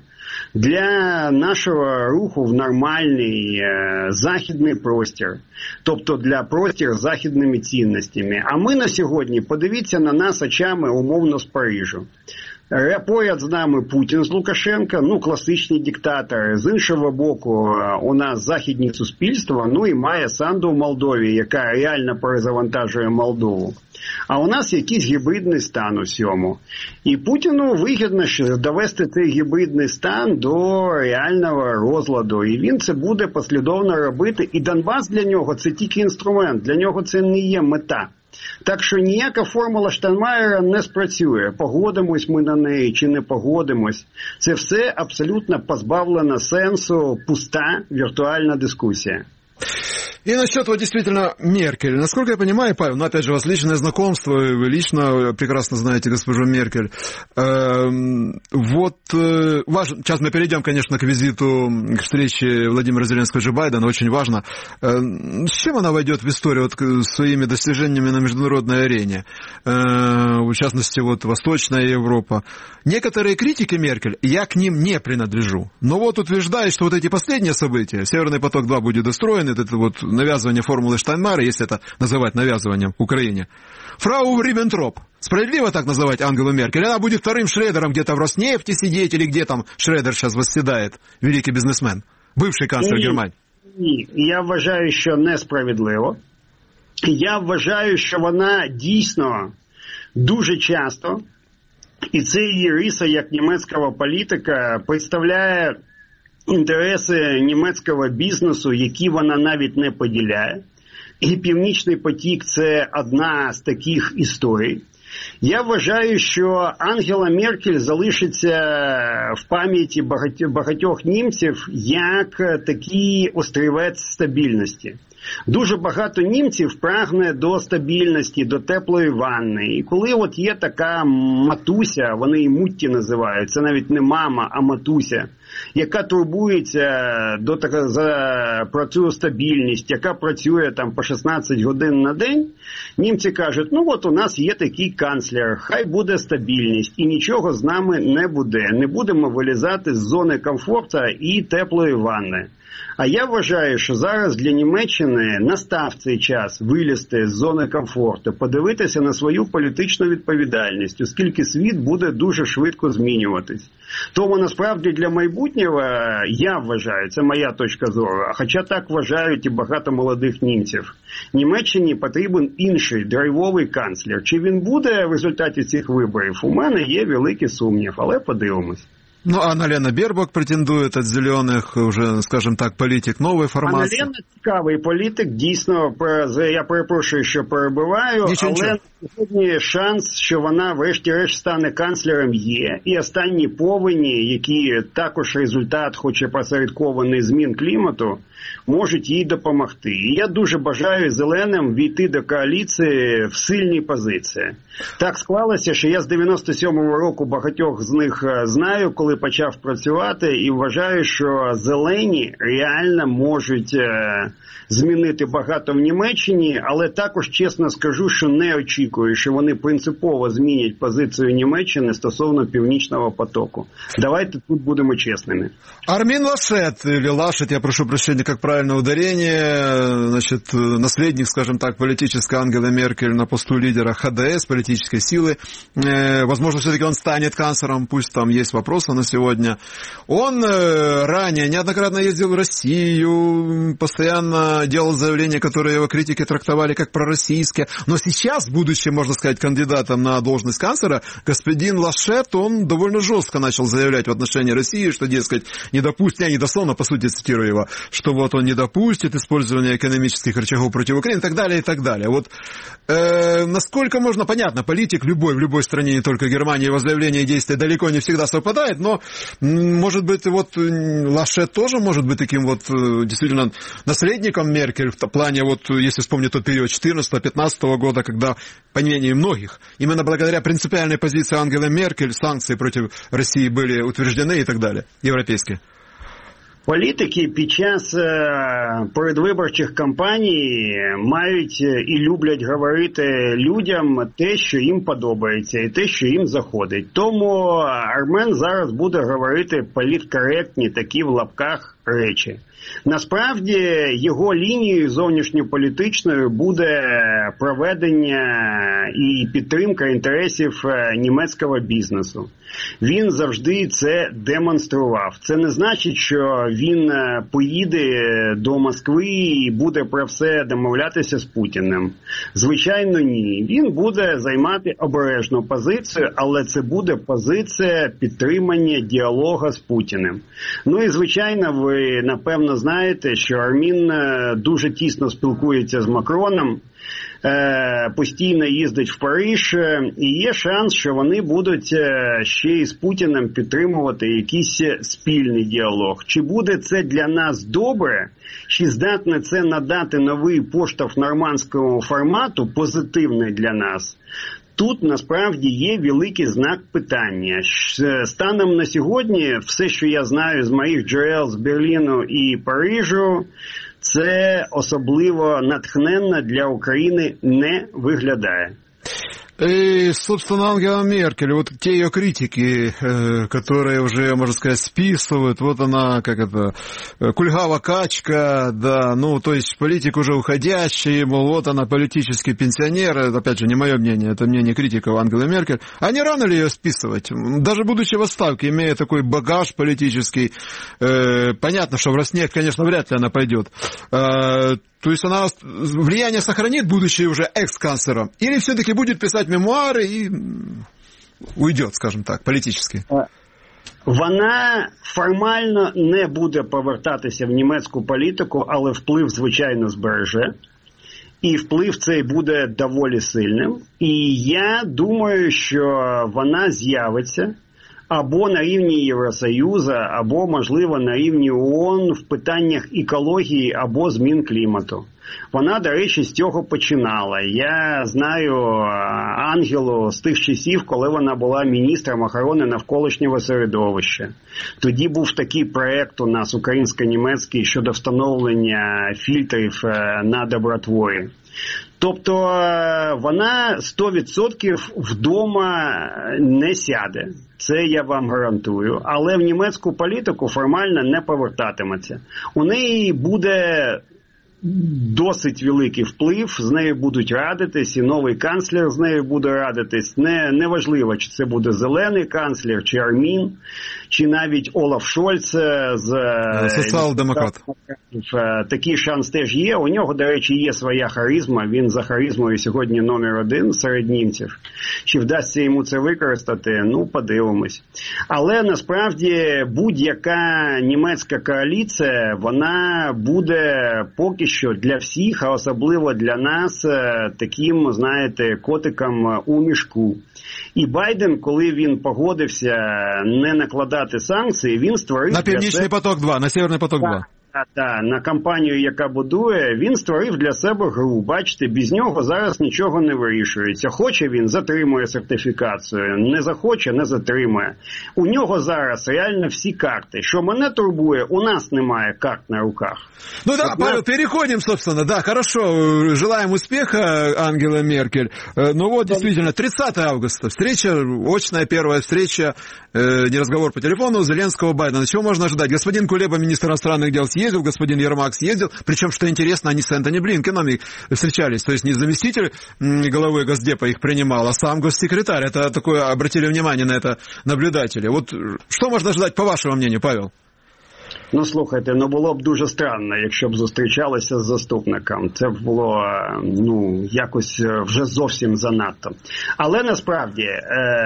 для нашого руху в нормальний е, західний простір. Тобто для простір з західними цінностями. А ми на сьогодні, подивіться на нас очами умовно з Парижу. Поряд з нами Путін з Лукашенка, ну, класичні диктатори. З іншого боку, у нас західні суспільства, ну, і має Санду в Молдові, яка реально перезавантажує Молдову. А у нас якийсь гібридний стан у всьому. І Путіну вигідно довести цей гібридний стан до реального розладу. І він це буде послідовно робити. І Донбас для нього – це тільки інструмент. Для нього це не є мета. Так що ніяка формула Штайнмаєра не спрацює. Погодимось ми на неї чи не погодимось. Це все абсолютно позбавлено сенсу, пуста віртуальна дискусія. И насчет вот действительно Меркель. Насколько я понимаю, Павел, ну опять же, у вас личное знакомство, вы лично прекрасно знаете госпожу Меркель. Эм, вот, э, важно, сейчас мы перейдем, конечно, к визиту, к встрече Владимира Зеленского и Джо Байдена, очень важно. Э, с чем она войдет в историю вот, своими достижениями на международной арене? Э, в частности, вот Восточная Европа. Некоторые критики Меркель, я к ним не принадлежу, но вот утверждают, что вот эти последние события, Северный поток-два будет достроен, это вот навязывание формулы Штайнмайера, если это называть навязыванием Украине. Фрау Риббентроп, справедливо так называть Ангелу Меркель? Она будет вторым Шредером где-то в Роснефти сидеть, или где там Шредер сейчас восседает, великий бизнесмен, бывший канцлер Германии? Ні, я вважаю, що несправедливо. Я вважаю, що вона дійсно дуже часто, і це її риса як німецького політика, представляє інтереси німецького бізнесу, які вона навіть не поділяє. І Північний потік – це одна з таких історій. Я вважаю, що Ангела Меркель залишиться в пам'яті багатьох німців як такий острівець стабільності. Дуже багато німців прагне до стабільності, до теплої ванни. І коли от є така матуся, вони її мутті називають, це навіть не мама, а матуся, яка турбується до, за, про цю стабільність, яка працює там по шістнадцять годин на день, німці кажуть, ну от у нас є такий канцлер, хай буде стабільність, і нічого з нами не буде. Не будемо вилізати з зони комфорту і теплої ванни. А я вважаю, що зараз для Німеччини настав цей час вилізти з зони комфорту, подивитися на свою політичну відповідальність, оскільки світ буде дуже швидко змінюватись. Тому насправді для майбутнього, я вважаю, це моя точка зору, хоча так вважають і багато молодих німців, Німеччині потрібен інший драйвовий канцлер. Чи він буде в результаті цих виборів? У мене є великий сумнів, але подивимось. Ну, Анна-Лена Бербок претендует от зеленых, уже, скажем так, політик нової формації. Анна-Лена цікавий політик, дійсно, я перепрошую, що перебиваю, нічого, але нічого. сьогодні шанс, що вона врешті-решт стане канцлером є. І останні повені, які також результат, хоч і посередкований змін клімату, можуть їй допомогти. І я дуже бажаю зеленим війти до коаліції в сильній позиції. Так склалося, що я з дев'яносто сьомого року багатьох з них знаю, коли коли почав працювати, і вважаю, що зелені реально можуть е, змінити багато в Німеччині, але також чесно скажу, що не очікую, що вони принципово змінять позицію Німеччини стосовно Північного потоку. Давайте тут будемо чесними. Армин Лашет, или Лашет, я прошу прощения, как правильное ударение, значит, наследник, скажем так, политической Ангелы Меркель на посту лидера ХДС, политической силы. Возможно, все-таки он станет канцлером, пусть там есть вопросы на сегодня. Он ранее неоднократно ездил в Россию, постоянно делал заявления, которые его критики трактовали как пророссийские. Но сейчас, будучи, можно сказать, кандидатом на должность канцлера, господин Лашет, он довольно жестко начал заявлять в отношении России, что, дескать, не допустит, я не дословно, по сути, цитирую его, что вот он не допустит использования экономических рычагов против Украины и так далее, и так далее. Вот э, насколько можно, понятно, политик любой, в любой стране, не только Германии, его заявления и действия далеко не всегда совпадают, но, может быть, вот Лашет тоже может быть таким вот действительно наследником Меркель в плане, вот, если вспомнить тот период четырнадцатого-пятнадцатого года, когда, по мнению многих, именно благодаря принципиальной позиции Ангелы Меркель санкции против России были утверждены и так далее, европейские. Політики під час передвиборчих кампаній мають і люблять говорити людям те, що їм подобається, і те, що їм заходить. Тому Армен зараз буде говорити політкоректні такі в лапках речі. Насправді, його лінією зовнішньополітичною буде проведення і підтримка інтересів німецького бізнесу. Він завжди це демонстрував. Це не значить, що він поїде до Москви і буде про все домовлятися з Путіним. Звичайно, ні. Він буде займати обережну позицію, але це буде позиція підтримання діалогу з Путіним. Ну і, звичайно, ви, напевно, знаєте, що Армін дуже тісно спілкується з Макроном, постійно їздить в Париж, і є шанс, що вони будуть ще й з Путіним підтримувати якийсь спільний діалог. Чи буде це для нас добре, чи здатне це надати новий поштовх нормандського формату, позитивний для нас? Тут, насправді, є великий знак питання. Станом на сьогодні, все, що я знаю з моїх джерел з Берліну і Парижу, це особливо натхненно для України не виглядає. И, собственно, Ангела Меркель, вот те ее критики, э, которые уже, можно сказать, списывают, вот она, как это, кульгава качка, да, ну, то есть политик уже уходящий, мол, вот она политический пенсионер, это, опять же, не мое мнение, это мнение критиков Ангелы Меркель, а не рано ли ее списывать? Даже будучи в отставке, имея такой багаж политический, э, понятно, что в Роснефть, конечно, вряд ли она пойдет, э, то есть она влияние сохранит, будучи уже экс-канцлером, или все-таки будет писать мемуары и уйдет, скажем так, политически? Вона формально не буде повертатися в німецьку політику, але вплив, звичайно, збереже. І вплив цей буде доволі сильним. І я думаю, що вона з'явиться або на рівні Євросоюзу, або, можливо, на рівні ООН в питаннях екології або змін клімату. Вона, до речі, з цього починала. Я знаю Ангелу з тих часів, коли вона була міністром охорони навколишнього середовища. Тоді був такий проєкт у нас українсько-німецький щодо встановлення фільтрів на добротворі. Тобто вона сто відсотків вдома не сяде. Це я вам гарантую. Але в німецьку політику формально не повертатиметься. У неї буде досить великий вплив, з нею будуть радитись, і новий канцлер з нею буде радитись. Не, не важливо, чи це буде зелений канцлер, чи Армін, чи навіть Олаф Шольц з соціал-демократ. Такий шанс теж є. У нього, до речі, є своя харизма. Він за харизмою сьогодні номер один серед німців. Чи вдасться йому це використати? Ну, подивимось. Але, насправді, будь-яка німецька коаліція, вона буде поки що для всіх, а особливо для нас, таким, знаєте, котиком у мішку. І Байден, коли він погодився не накладати санкції, він створив... На Північний поток-два, на Северний поток-два. та, на компанію, яка будує, він створив для себе гру. Бачите, без нього зараз нічого не вирішується. Хоче він, затримує сертифікацію. Не захоче, не затримує. У нього зараз реально всі карти. Що мене турбує, у нас немає карт на руках. Ну да, Павел, переходим, собственно. Да, хорошо. Желаем успеха, Ангела Меркель. Ну вот, действительно, тридцатого августа. Встреча, очная первая встреча, не разговор по телефону, Зеленского, Байдена. Чего можно ожидать? Господин Кулеба, министр иностранных дел, съездил, господин Ермак съездил. Причем, что интересно, они с Энтони Блинкеном встречались. То есть не заместитель главы Госдепа их принимал, а сам госсекретарь. Это такое, обратили внимание на это наблюдатели. Вот что можно ожидать, по вашему мнению, Павел? Ну, слухайте, ну було б дуже странно, якщо б зустрічалися з заступником. Це б було, ну, якось вже зовсім занадто. Але насправді, е,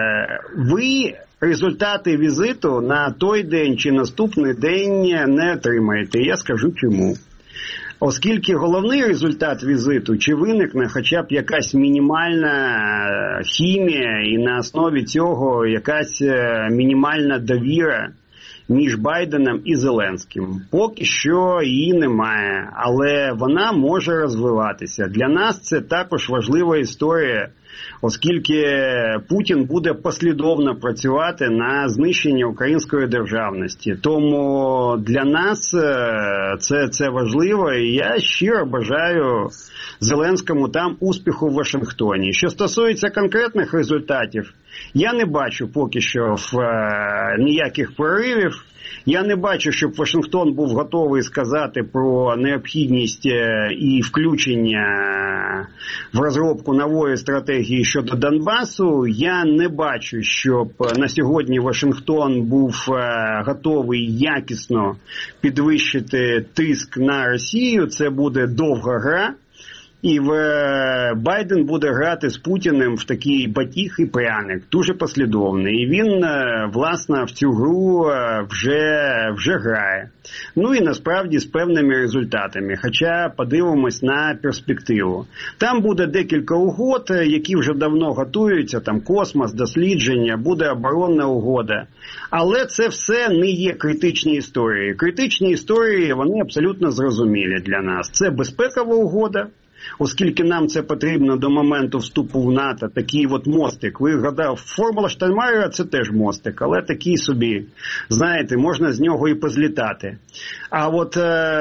ви результати візиту на той день чи наступний день не отримаєте. Я скажу чому. Оскільки головний результат візиту, чи виникне хоча б якась мінімальна хімія і на основі цього якась мінімальна довіра між Байденом і Зеленським. Поки що її немає, але вона може розвиватися. Для нас це також важлива історія, оскільки Путін буде послідовно працювати на знищення української державності. Тому для нас це, це важливо, і я щиро бажаю Зеленському там успіху в Вашингтоні. Що стосується конкретних результатів, я не бачу поки що в, е, ніяких проривів. Я не бачу, щоб Вашингтон був готовий сказати про необхідність і включення в розробку нової стратегії щодо Донбасу. Я не бачу, щоб на сьогодні Вашингтон був готовий якісно підвищити тиск на Росію. Це буде довга гра. І Байден буде грати з Путіним в такий батіг і пряник, дуже послідовний. І він, власне, в цю гру вже, вже грає. Ну і насправді з певними результатами, хоча подивимось на перспективу. Там буде декілька угод, які вже давно готуються, там космос, дослідження, буде оборонна угода. Але це все не є критичні історії. Критичні історії, вони абсолютно зрозумілі для нас. Це безпекова угода, оскільки нам це потрібно до моменту вступу в НАТО, такий от мостик. Ви гадав, формула Штайнмайєра – це теж мостик, але такий собі, знаєте, можна з нього і позлітати. А от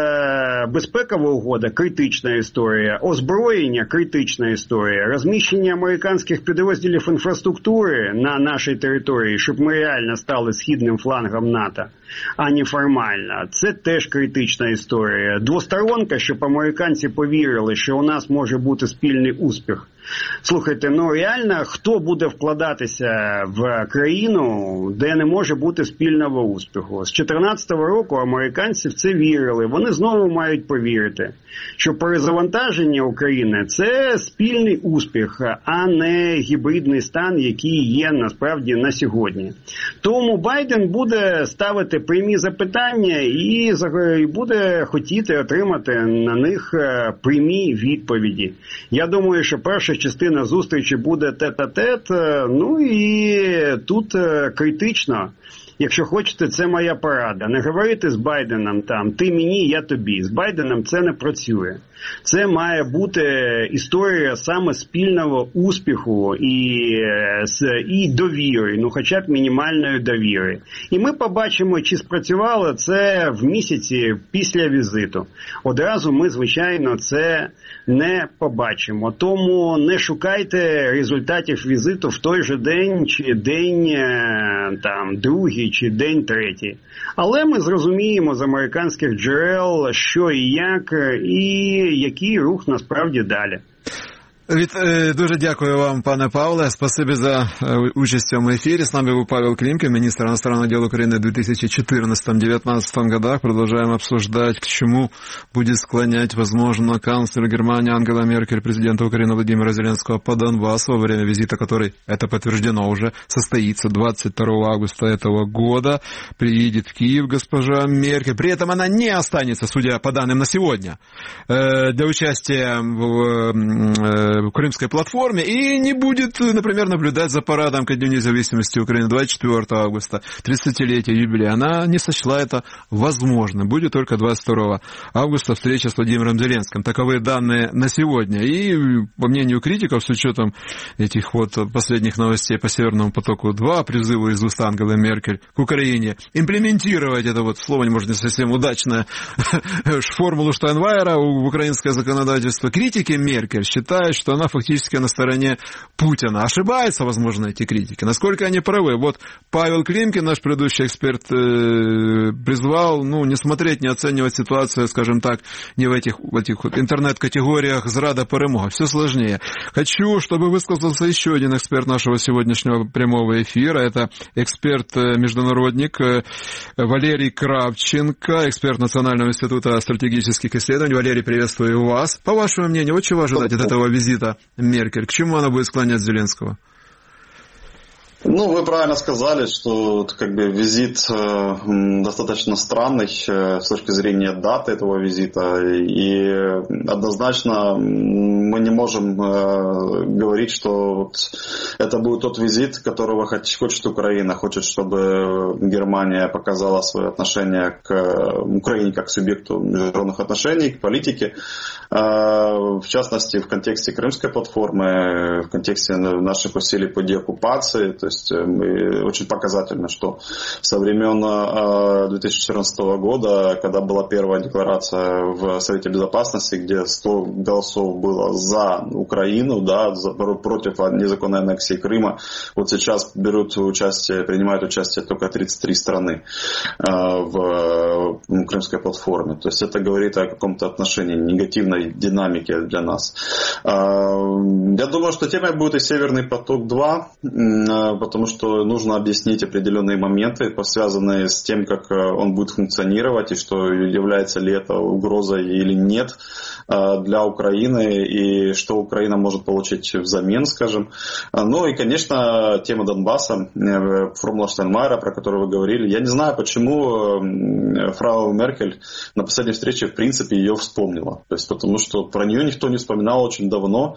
е- безпекова угода – критична історія, озброєння – критична історія, розміщення американських підрозділів інфраструктури на нашій території, щоб ми реально стали східним флангом НАТО, а не формально. Це теж критична історія. Двосторонка, щоб американці повірили, що у нас може бути спільний успіх. Слухайте, ну реально, хто буде вкладатися в країну, де не може бути спільного успіху? З чотирнадцятого року американці в це вірили. Вони знову мають повірити, що перезавантаження України – це спільний успіх, а не гібридний стан, який є насправді на сьогодні. Тому Байден буде ставити прямі запитання і буде хотіти отримати на них прямі відповіді. Я думаю, що перша частина зустрічі буде тет-а-тет, ну і тут критично. Якщо хочете, це моя порада. Не говорити з Байденом там, ти мені, я тобі. З Байденом це не працює. Це має бути історія саме спільного успіху і, і довіри, ну хоча б мінімальної довіри. І ми побачимо, чи спрацювало це в місяці після візиту. Одразу ми, звичайно, це не побачимо. Тому не шукайте результатів візиту в той же день, чи день там, другий, чи день третій. Але ми зрозуміємо з американських джерел, що і як, і який рух насправді далі. Від, дуже дякую вам, пане Павле. Спасибі за участь в цьому ефірі. С нами был Павел Климкин, министр иностранных дел Украины в две тысячи четырнадцатом — две тысячи девятнадцатом годах. Продолжаем обсуждать, к чему будет склонять, возможно, канцлер Германии Ангела Меркель, президента Украины Владимира Зеленского по Донбассу во время визита, который, это подтверждено уже, состоится двадцать второго августа этого года. Приедет в Киев госпожа Меркель. При этом она не останется, судя по данным на сегодня, для участия в э, Крымской платформе и не будет, например, наблюдать за парадом ко Дню независимости Украины двадцать четвёртого августа, тридцатилетие юбилея. Она не сочла это возможным. Будет только двадцать второго августа встреча с Владимиром Зеленским. Таковы данные на сегодня. И, по мнению критиков, с учетом этих вот последних новостей по Северному потоку-два, призыву из уст Ангелы Меркель к Украине имплементировать это вот слово, может, не совсем удачное, формулу Штайнмайера в украинское законодательство, критики Меркель считают, что она фактически на стороне Путина. Ошибаются, возможно, эти критики. Насколько они правы? Вот Павел Климкин, наш предыдущий эксперт, призвал, ну, не смотреть, не оценивать ситуацию, скажем так, не в этих, в этих вот интернет-категориях зрада перемога. Все сложнее. Хочу, чтобы высказался еще один эксперт нашего сегодняшнего прямого эфира. Это эксперт-международник Валерий Кравченко, эксперт Национального института стратегических исследований. Валерий, приветствую вас. По вашему мнению, вот чего ожидать от этого визита Меркель? К чему она будет склонять Зеленского? Ну, вы правильно сказали, что как бы визит э, достаточно странный э, с точки зрения даты этого визита. И однозначно мы не можем э, говорить, что вот это будет тот визит, которого хочет Украина. Хочет, чтобы Германия показала свое отношение к Украине как к субъекту международных отношений, к политике. Э, в частности, в контексте Крымской платформы, в контексте наших усилий по деоккупации. То есть очень показательно, что со времен две тысячи четырнадцатого года, когда была первая декларация в Совете Безопасности, где сто голосов было за Украину, да, за, против незаконной аннексии Крыма, вот сейчас берут участие, принимают участие только тридцать три страны в Крымской платформе. То есть это говорит о каком-то отношении, негативной динамике для нас. Я думаю, что темой будет и Северный поток-два, потому что нужно объяснить определенные моменты, связанные с тем, как он будет функционировать, и что является ли это угрозой или нет для Украины, и что Украина может получить взамен, скажем. Ну и, конечно, тема Донбасса, формула Штайнмайера, про которую вы говорили. Я не знаю, почему фрау Меркель на последней встрече, в принципе, ее вспомнила. То есть, потому что про нее никто не вспоминал очень давно.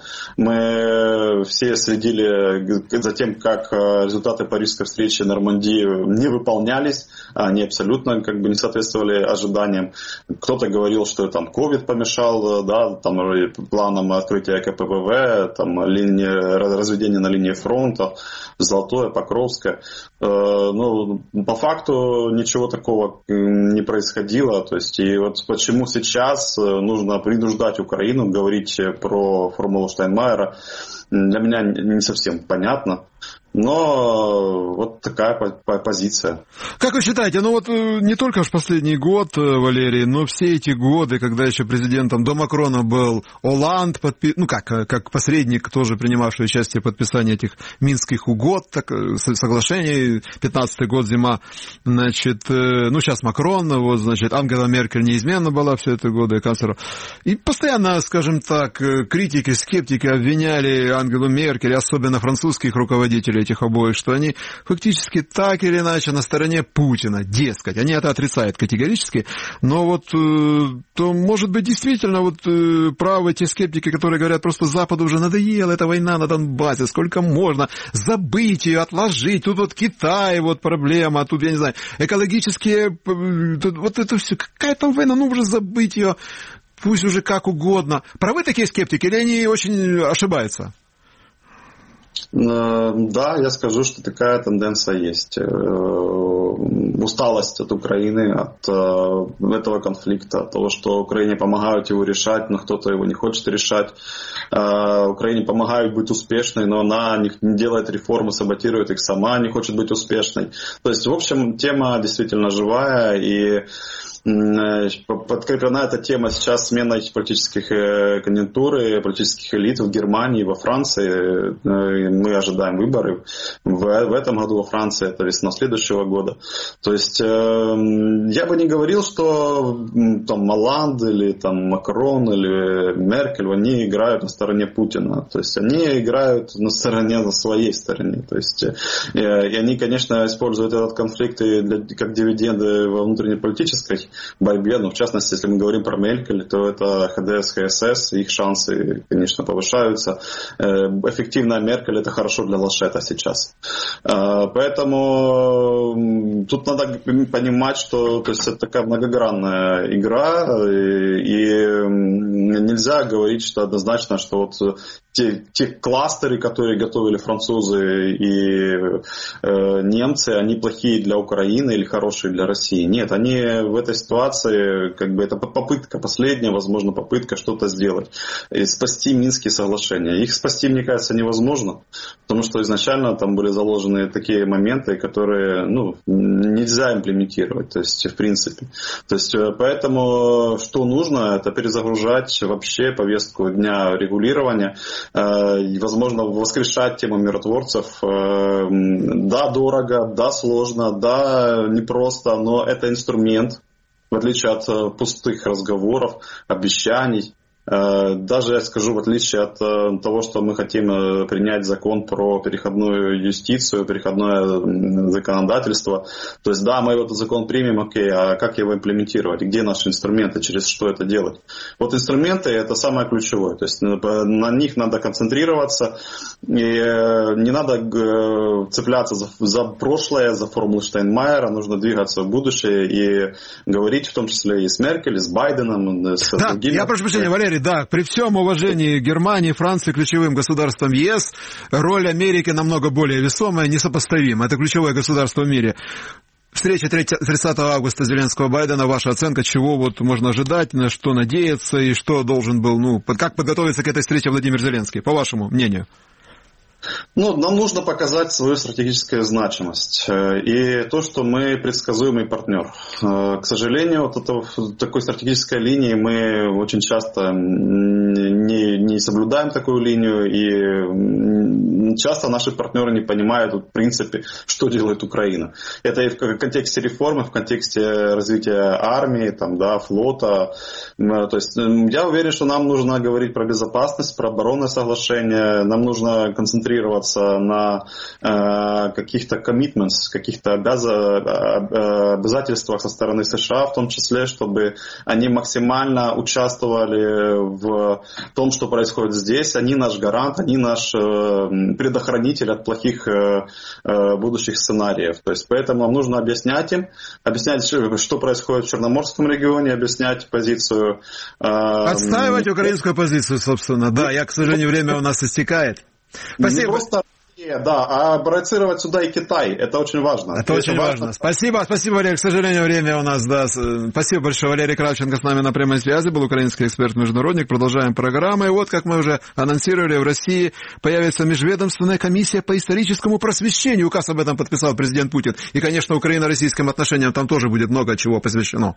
Мы все следили за тем, как результаты парижской встречи Нормандии не выполнялись, они абсолютно как бы не соответствовали ожиданиям. Кто-то говорил, что там ковид помешал, да, там планам открытия КПВВ, там линии, разведения на линии фронта, Золотое, Покровское. Ну, по факту ничего такого не происходило. То есть, и вот почему сейчас нужно принуждать Украину говорить про формулу Штайнмайера, для меня не совсем понятно. Но вот такая позиция. Как вы считаете, ну вот не только в последний год, Валерий, но все эти годы, когда еще президентом до Макрона был Олланд, подпи... ну как, как посредник, тоже принимавший участие в подписании этих Минских угод, так, соглашений, пятнадцатый год, зима, значит, ну сейчас Макрон, вот, значит, Ангела Меркель неизменно была все эти годы канцлером. И постоянно, скажем так, критики, скептики обвиняли Ангелу Меркель, особенно французских руководителей этих обоих, что они фактически так или иначе на стороне Путина, дескать. Они это отрицают категорически, но вот то, может быть, действительно вот правы те скептики, которые говорят, просто Западу уже надоела эта война на Донбассе, сколько можно забыть ее, отложить, тут вот Китай, вот проблема, тут, я не знаю, экологические, тут, вот это все, какая там война, ну уже забыть ее, пусть уже как угодно. Правы такие скептики или они очень ошибаются? Да, я скажу, что такая тенденция есть. Усталость от Украины, от этого конфликта, от того, что Украине помогают его решать, но кто-то его не хочет решать. Украине помогают быть успешной, но она не делает реформы, саботирует их сама, не хочет быть успешной. То есть, в общем, тема действительно живая, и подкреплена эта тема сейчас сменой политических конъюнктуры, политических элит в Германии, во Франции. Мы ожидаем выборы в, в этом году во Франции, это весна следующего года. То есть я бы не говорил, что там Олланд или там Макрон или Меркель, они играют на стороне Путина. То есть они играют на стороне, на своей стороне. То есть и они, конечно, используют этот конфликт для, как дивиденды во внутреннеполитической борьбе. Но в частности, если мы говорим про Меркель, то это ХДС, ХСС, их шансы, конечно, повышаются. Эффективная Меркель – это хорошо для Лашета сейчас. Поэтому тут надо понимать, что то есть, это такая многогранная игра, и нельзя говорить, что однозначно, что вот те, те кластеры, которые готовили французы и э, немцы, они плохие для Украины или хорошие для России. Нет, они в этой ситуации, как бы это попытка, последняя, возможно, попытка что-то сделать. И спасти Минские соглашения. Их спасти, мне кажется, невозможно, потому что изначально там были заложены такие моменты, которые, ну, нельзя имплементировать, то есть, в принципе. То есть, поэтому, что нужно, это перезагружать вообще повестку дня регулирования, и, возможно, воскрешать тему миротворцев. Да, дорого, да, сложно, да, непросто, но это инструмент, в отличие от пустых разговоров, обещаний. Даже, я скажу, в отличие от того, что мы хотим принять закон про переходную юстицию, переходное законодательство, то есть, да, мы этот закон примем, окей, а как его имплементировать, где наши инструменты, через что это делать? Вот инструменты – это самое ключевое, то есть на них надо концентрироваться, и не надо цепляться за, за прошлое, за формулу Штайнмайера, нужно двигаться в будущее и говорить, в том числе и с Меркель, и с Байденом, с да, другими. Я прошу прощения, Валерий, да, при всем уважении Германии, Франции, ключевым государствам ЕС, роль Америки намного более весомая, несопоставима. Это ключевое государство в мире. Встреча тридцатого августа Зеленского-Байдена, ваша оценка, чего вот можно ожидать, на что надеяться и что должен был, ну, как подготовиться к этой встрече Владимир Зеленский, по вашему мнению? Ну, нам нужно показать свою стратегическую значимость и то, что мы предсказуемый партнер. К сожалению, вот это, такой стратегической линии мы очень часто не, не соблюдаем такую линию, и часто наши партнеры не понимают, в принципе, что делает Украина. Это и в контексте реформы, в контексте развития армии, там, да, флота. То есть я уверен, что нам нужно говорить про безопасность, про оборонное соглашение, нам нужно концентрироваться на э, каких-то commitments, каких-то обяза, обязательствах со стороны США, в том числе, чтобы они максимально участвовали в том, что происходит здесь. Они наш гарант, они наш э, предохранитель от плохих э, будущих сценариев. То есть, поэтому нам нужно объяснять им, объяснять, что происходит в Черноморском регионе, объяснять позицию. Э, Отстаивать украинскую позицию, собственно. Да, я, к сожалению, время у нас истекает. Спасибо. Не просто, да, а проецировать сюда и Китай. Это очень важно. Это, это очень важно. важно. Спасибо, спасибо, Валерий. К сожалению, время у нас, да. Спасибо большое. Валерий Кравченко с нами на прямой связи, был украинский эксперт-международник. Продолжаем программу. И вот, как мы уже анонсировали, в России появится межведомственная комиссия по историческому просвещению. Указ об этом подписал президент Путин. И, конечно, украино-российским отношениям там тоже будет много чего посвящено.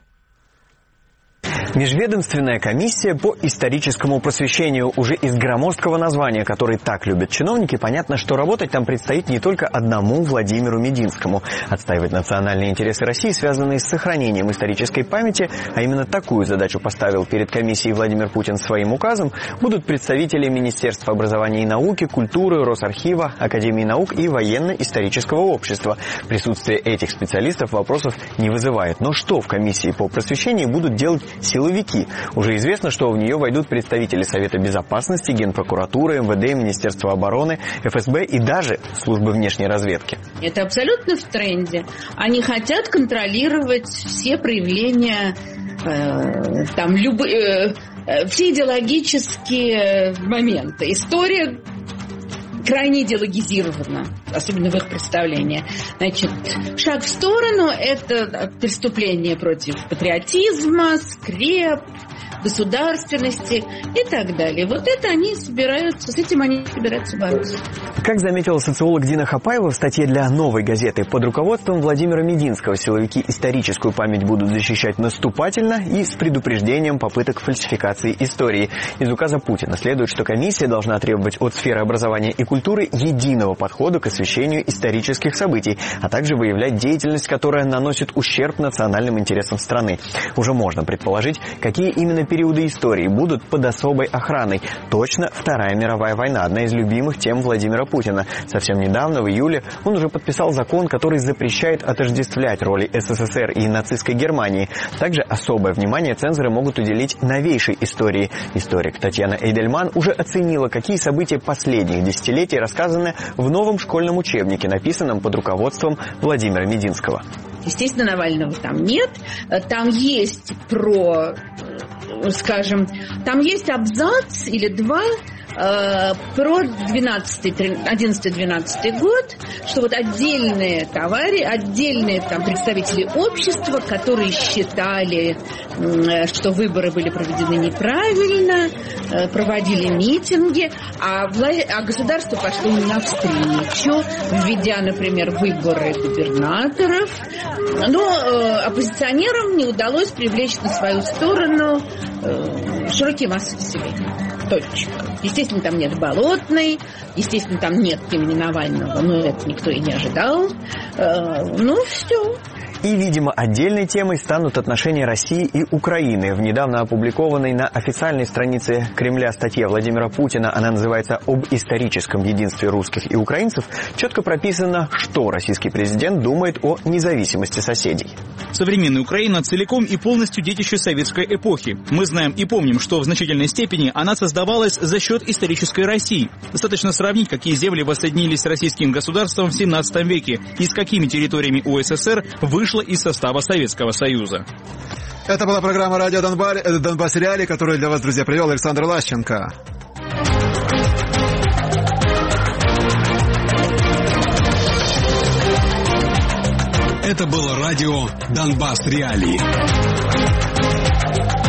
Межведомственная комиссия по историческому просвещению. Уже из громоздкого названия, который так любят чиновники, понятно, что работать там предстоит не только одному Владимиру Мединскому. Отстаивать национальные интересы России, связанные с сохранением исторической памяти, а именно такую задачу поставил перед комиссией Владимир Путин своим указом, будут представители Министерства образования и науки, культуры, Росархива, Академии наук и военно-исторического общества. Присутствие этих специалистов вопросов не вызывает. Но что в комиссии по просвещению будут делать силовики? Уже известно, что в нее войдут представители Совета Безопасности, Генпрокуратуры, эм вэ дэ, Министерства обороны, эф эс бэ и даже Службы внешней разведки. Это абсолютно в тренде. Они хотят контролировать все проявления, э, там, любые, э, все идеологические моменты. История крайне идеологизирована, особенно в их представлении. Значит, шаг в сторону – это преступление против патриотизма, скреп, государственности и так далее. Вот это они собираются, с этим они собираются бороться. Как заметила социолог Дина Хапаева в статье для «Новой газеты», под руководством Владимира Мединского силовики историческую память будут защищать наступательно и с предупреждением попыток фальсификации истории. Из указа Путина следует, что комиссия должна требовать от сферы образования и культуры единого подхода к освещению освещению исторических событий, а также выявлять деятельность, которая наносит ущерб национальным интересам страны. Уже можно предположить, какие именно периоды истории будут под особой охраной. Точно Вторая мировая война, одна из любимых тем Владимира Путина. Совсем недавно, в июле, он уже подписал закон, который запрещает отождествлять роли СССР и нацистской Германии. Также особое внимание цензоры могут уделить новейшей истории. Историк Татьяна Эйдельман уже оценила, какие события последних десятилетий рассказаны в новом школьном учебнике, написанном под руководством Владимира Мединского. Естественно, Навального там нет. Там есть про, скажем, там есть абзац или два э, про одиннадцатый-двенадцатый год, что вот отдельные товарищи, отдельные там представители общества, которые считали, э, что выборы были проведены неправильно, э, проводили митинги, а, вла- а государство пошло им навстречу, введя, например, выборы губернаторов. Но э, оппозиционерам не удалось привлечь на свою сторону э, широкие массы населения. Точка. Естественно, там нет Болотной, естественно, там нет имени Навального, но это никто и не ожидал. Э, ну, все. И, видимо, отдельной темой станут отношения России и Украины. В недавно опубликованной на официальной странице Кремля статье Владимира Путина, она называется «Об историческом единстве русских и украинцев», четко прописано, что российский президент думает о независимости соседей. Современная Украина целиком и полностью детище советской эпохи. Мы знаем и помним, что в значительной степени она создавалась за счет исторической России. Достаточно сравнить, какие земли воссоединились с российским государством в семнадцатом веке и с какими территориями УССР вышло из состава Советского Союза. Это была программа «Радио Донбасс», Донбасс Реалии, которую для вас, друзья, привел Александр Лащенко. Это было радио «Донбасс Реалии».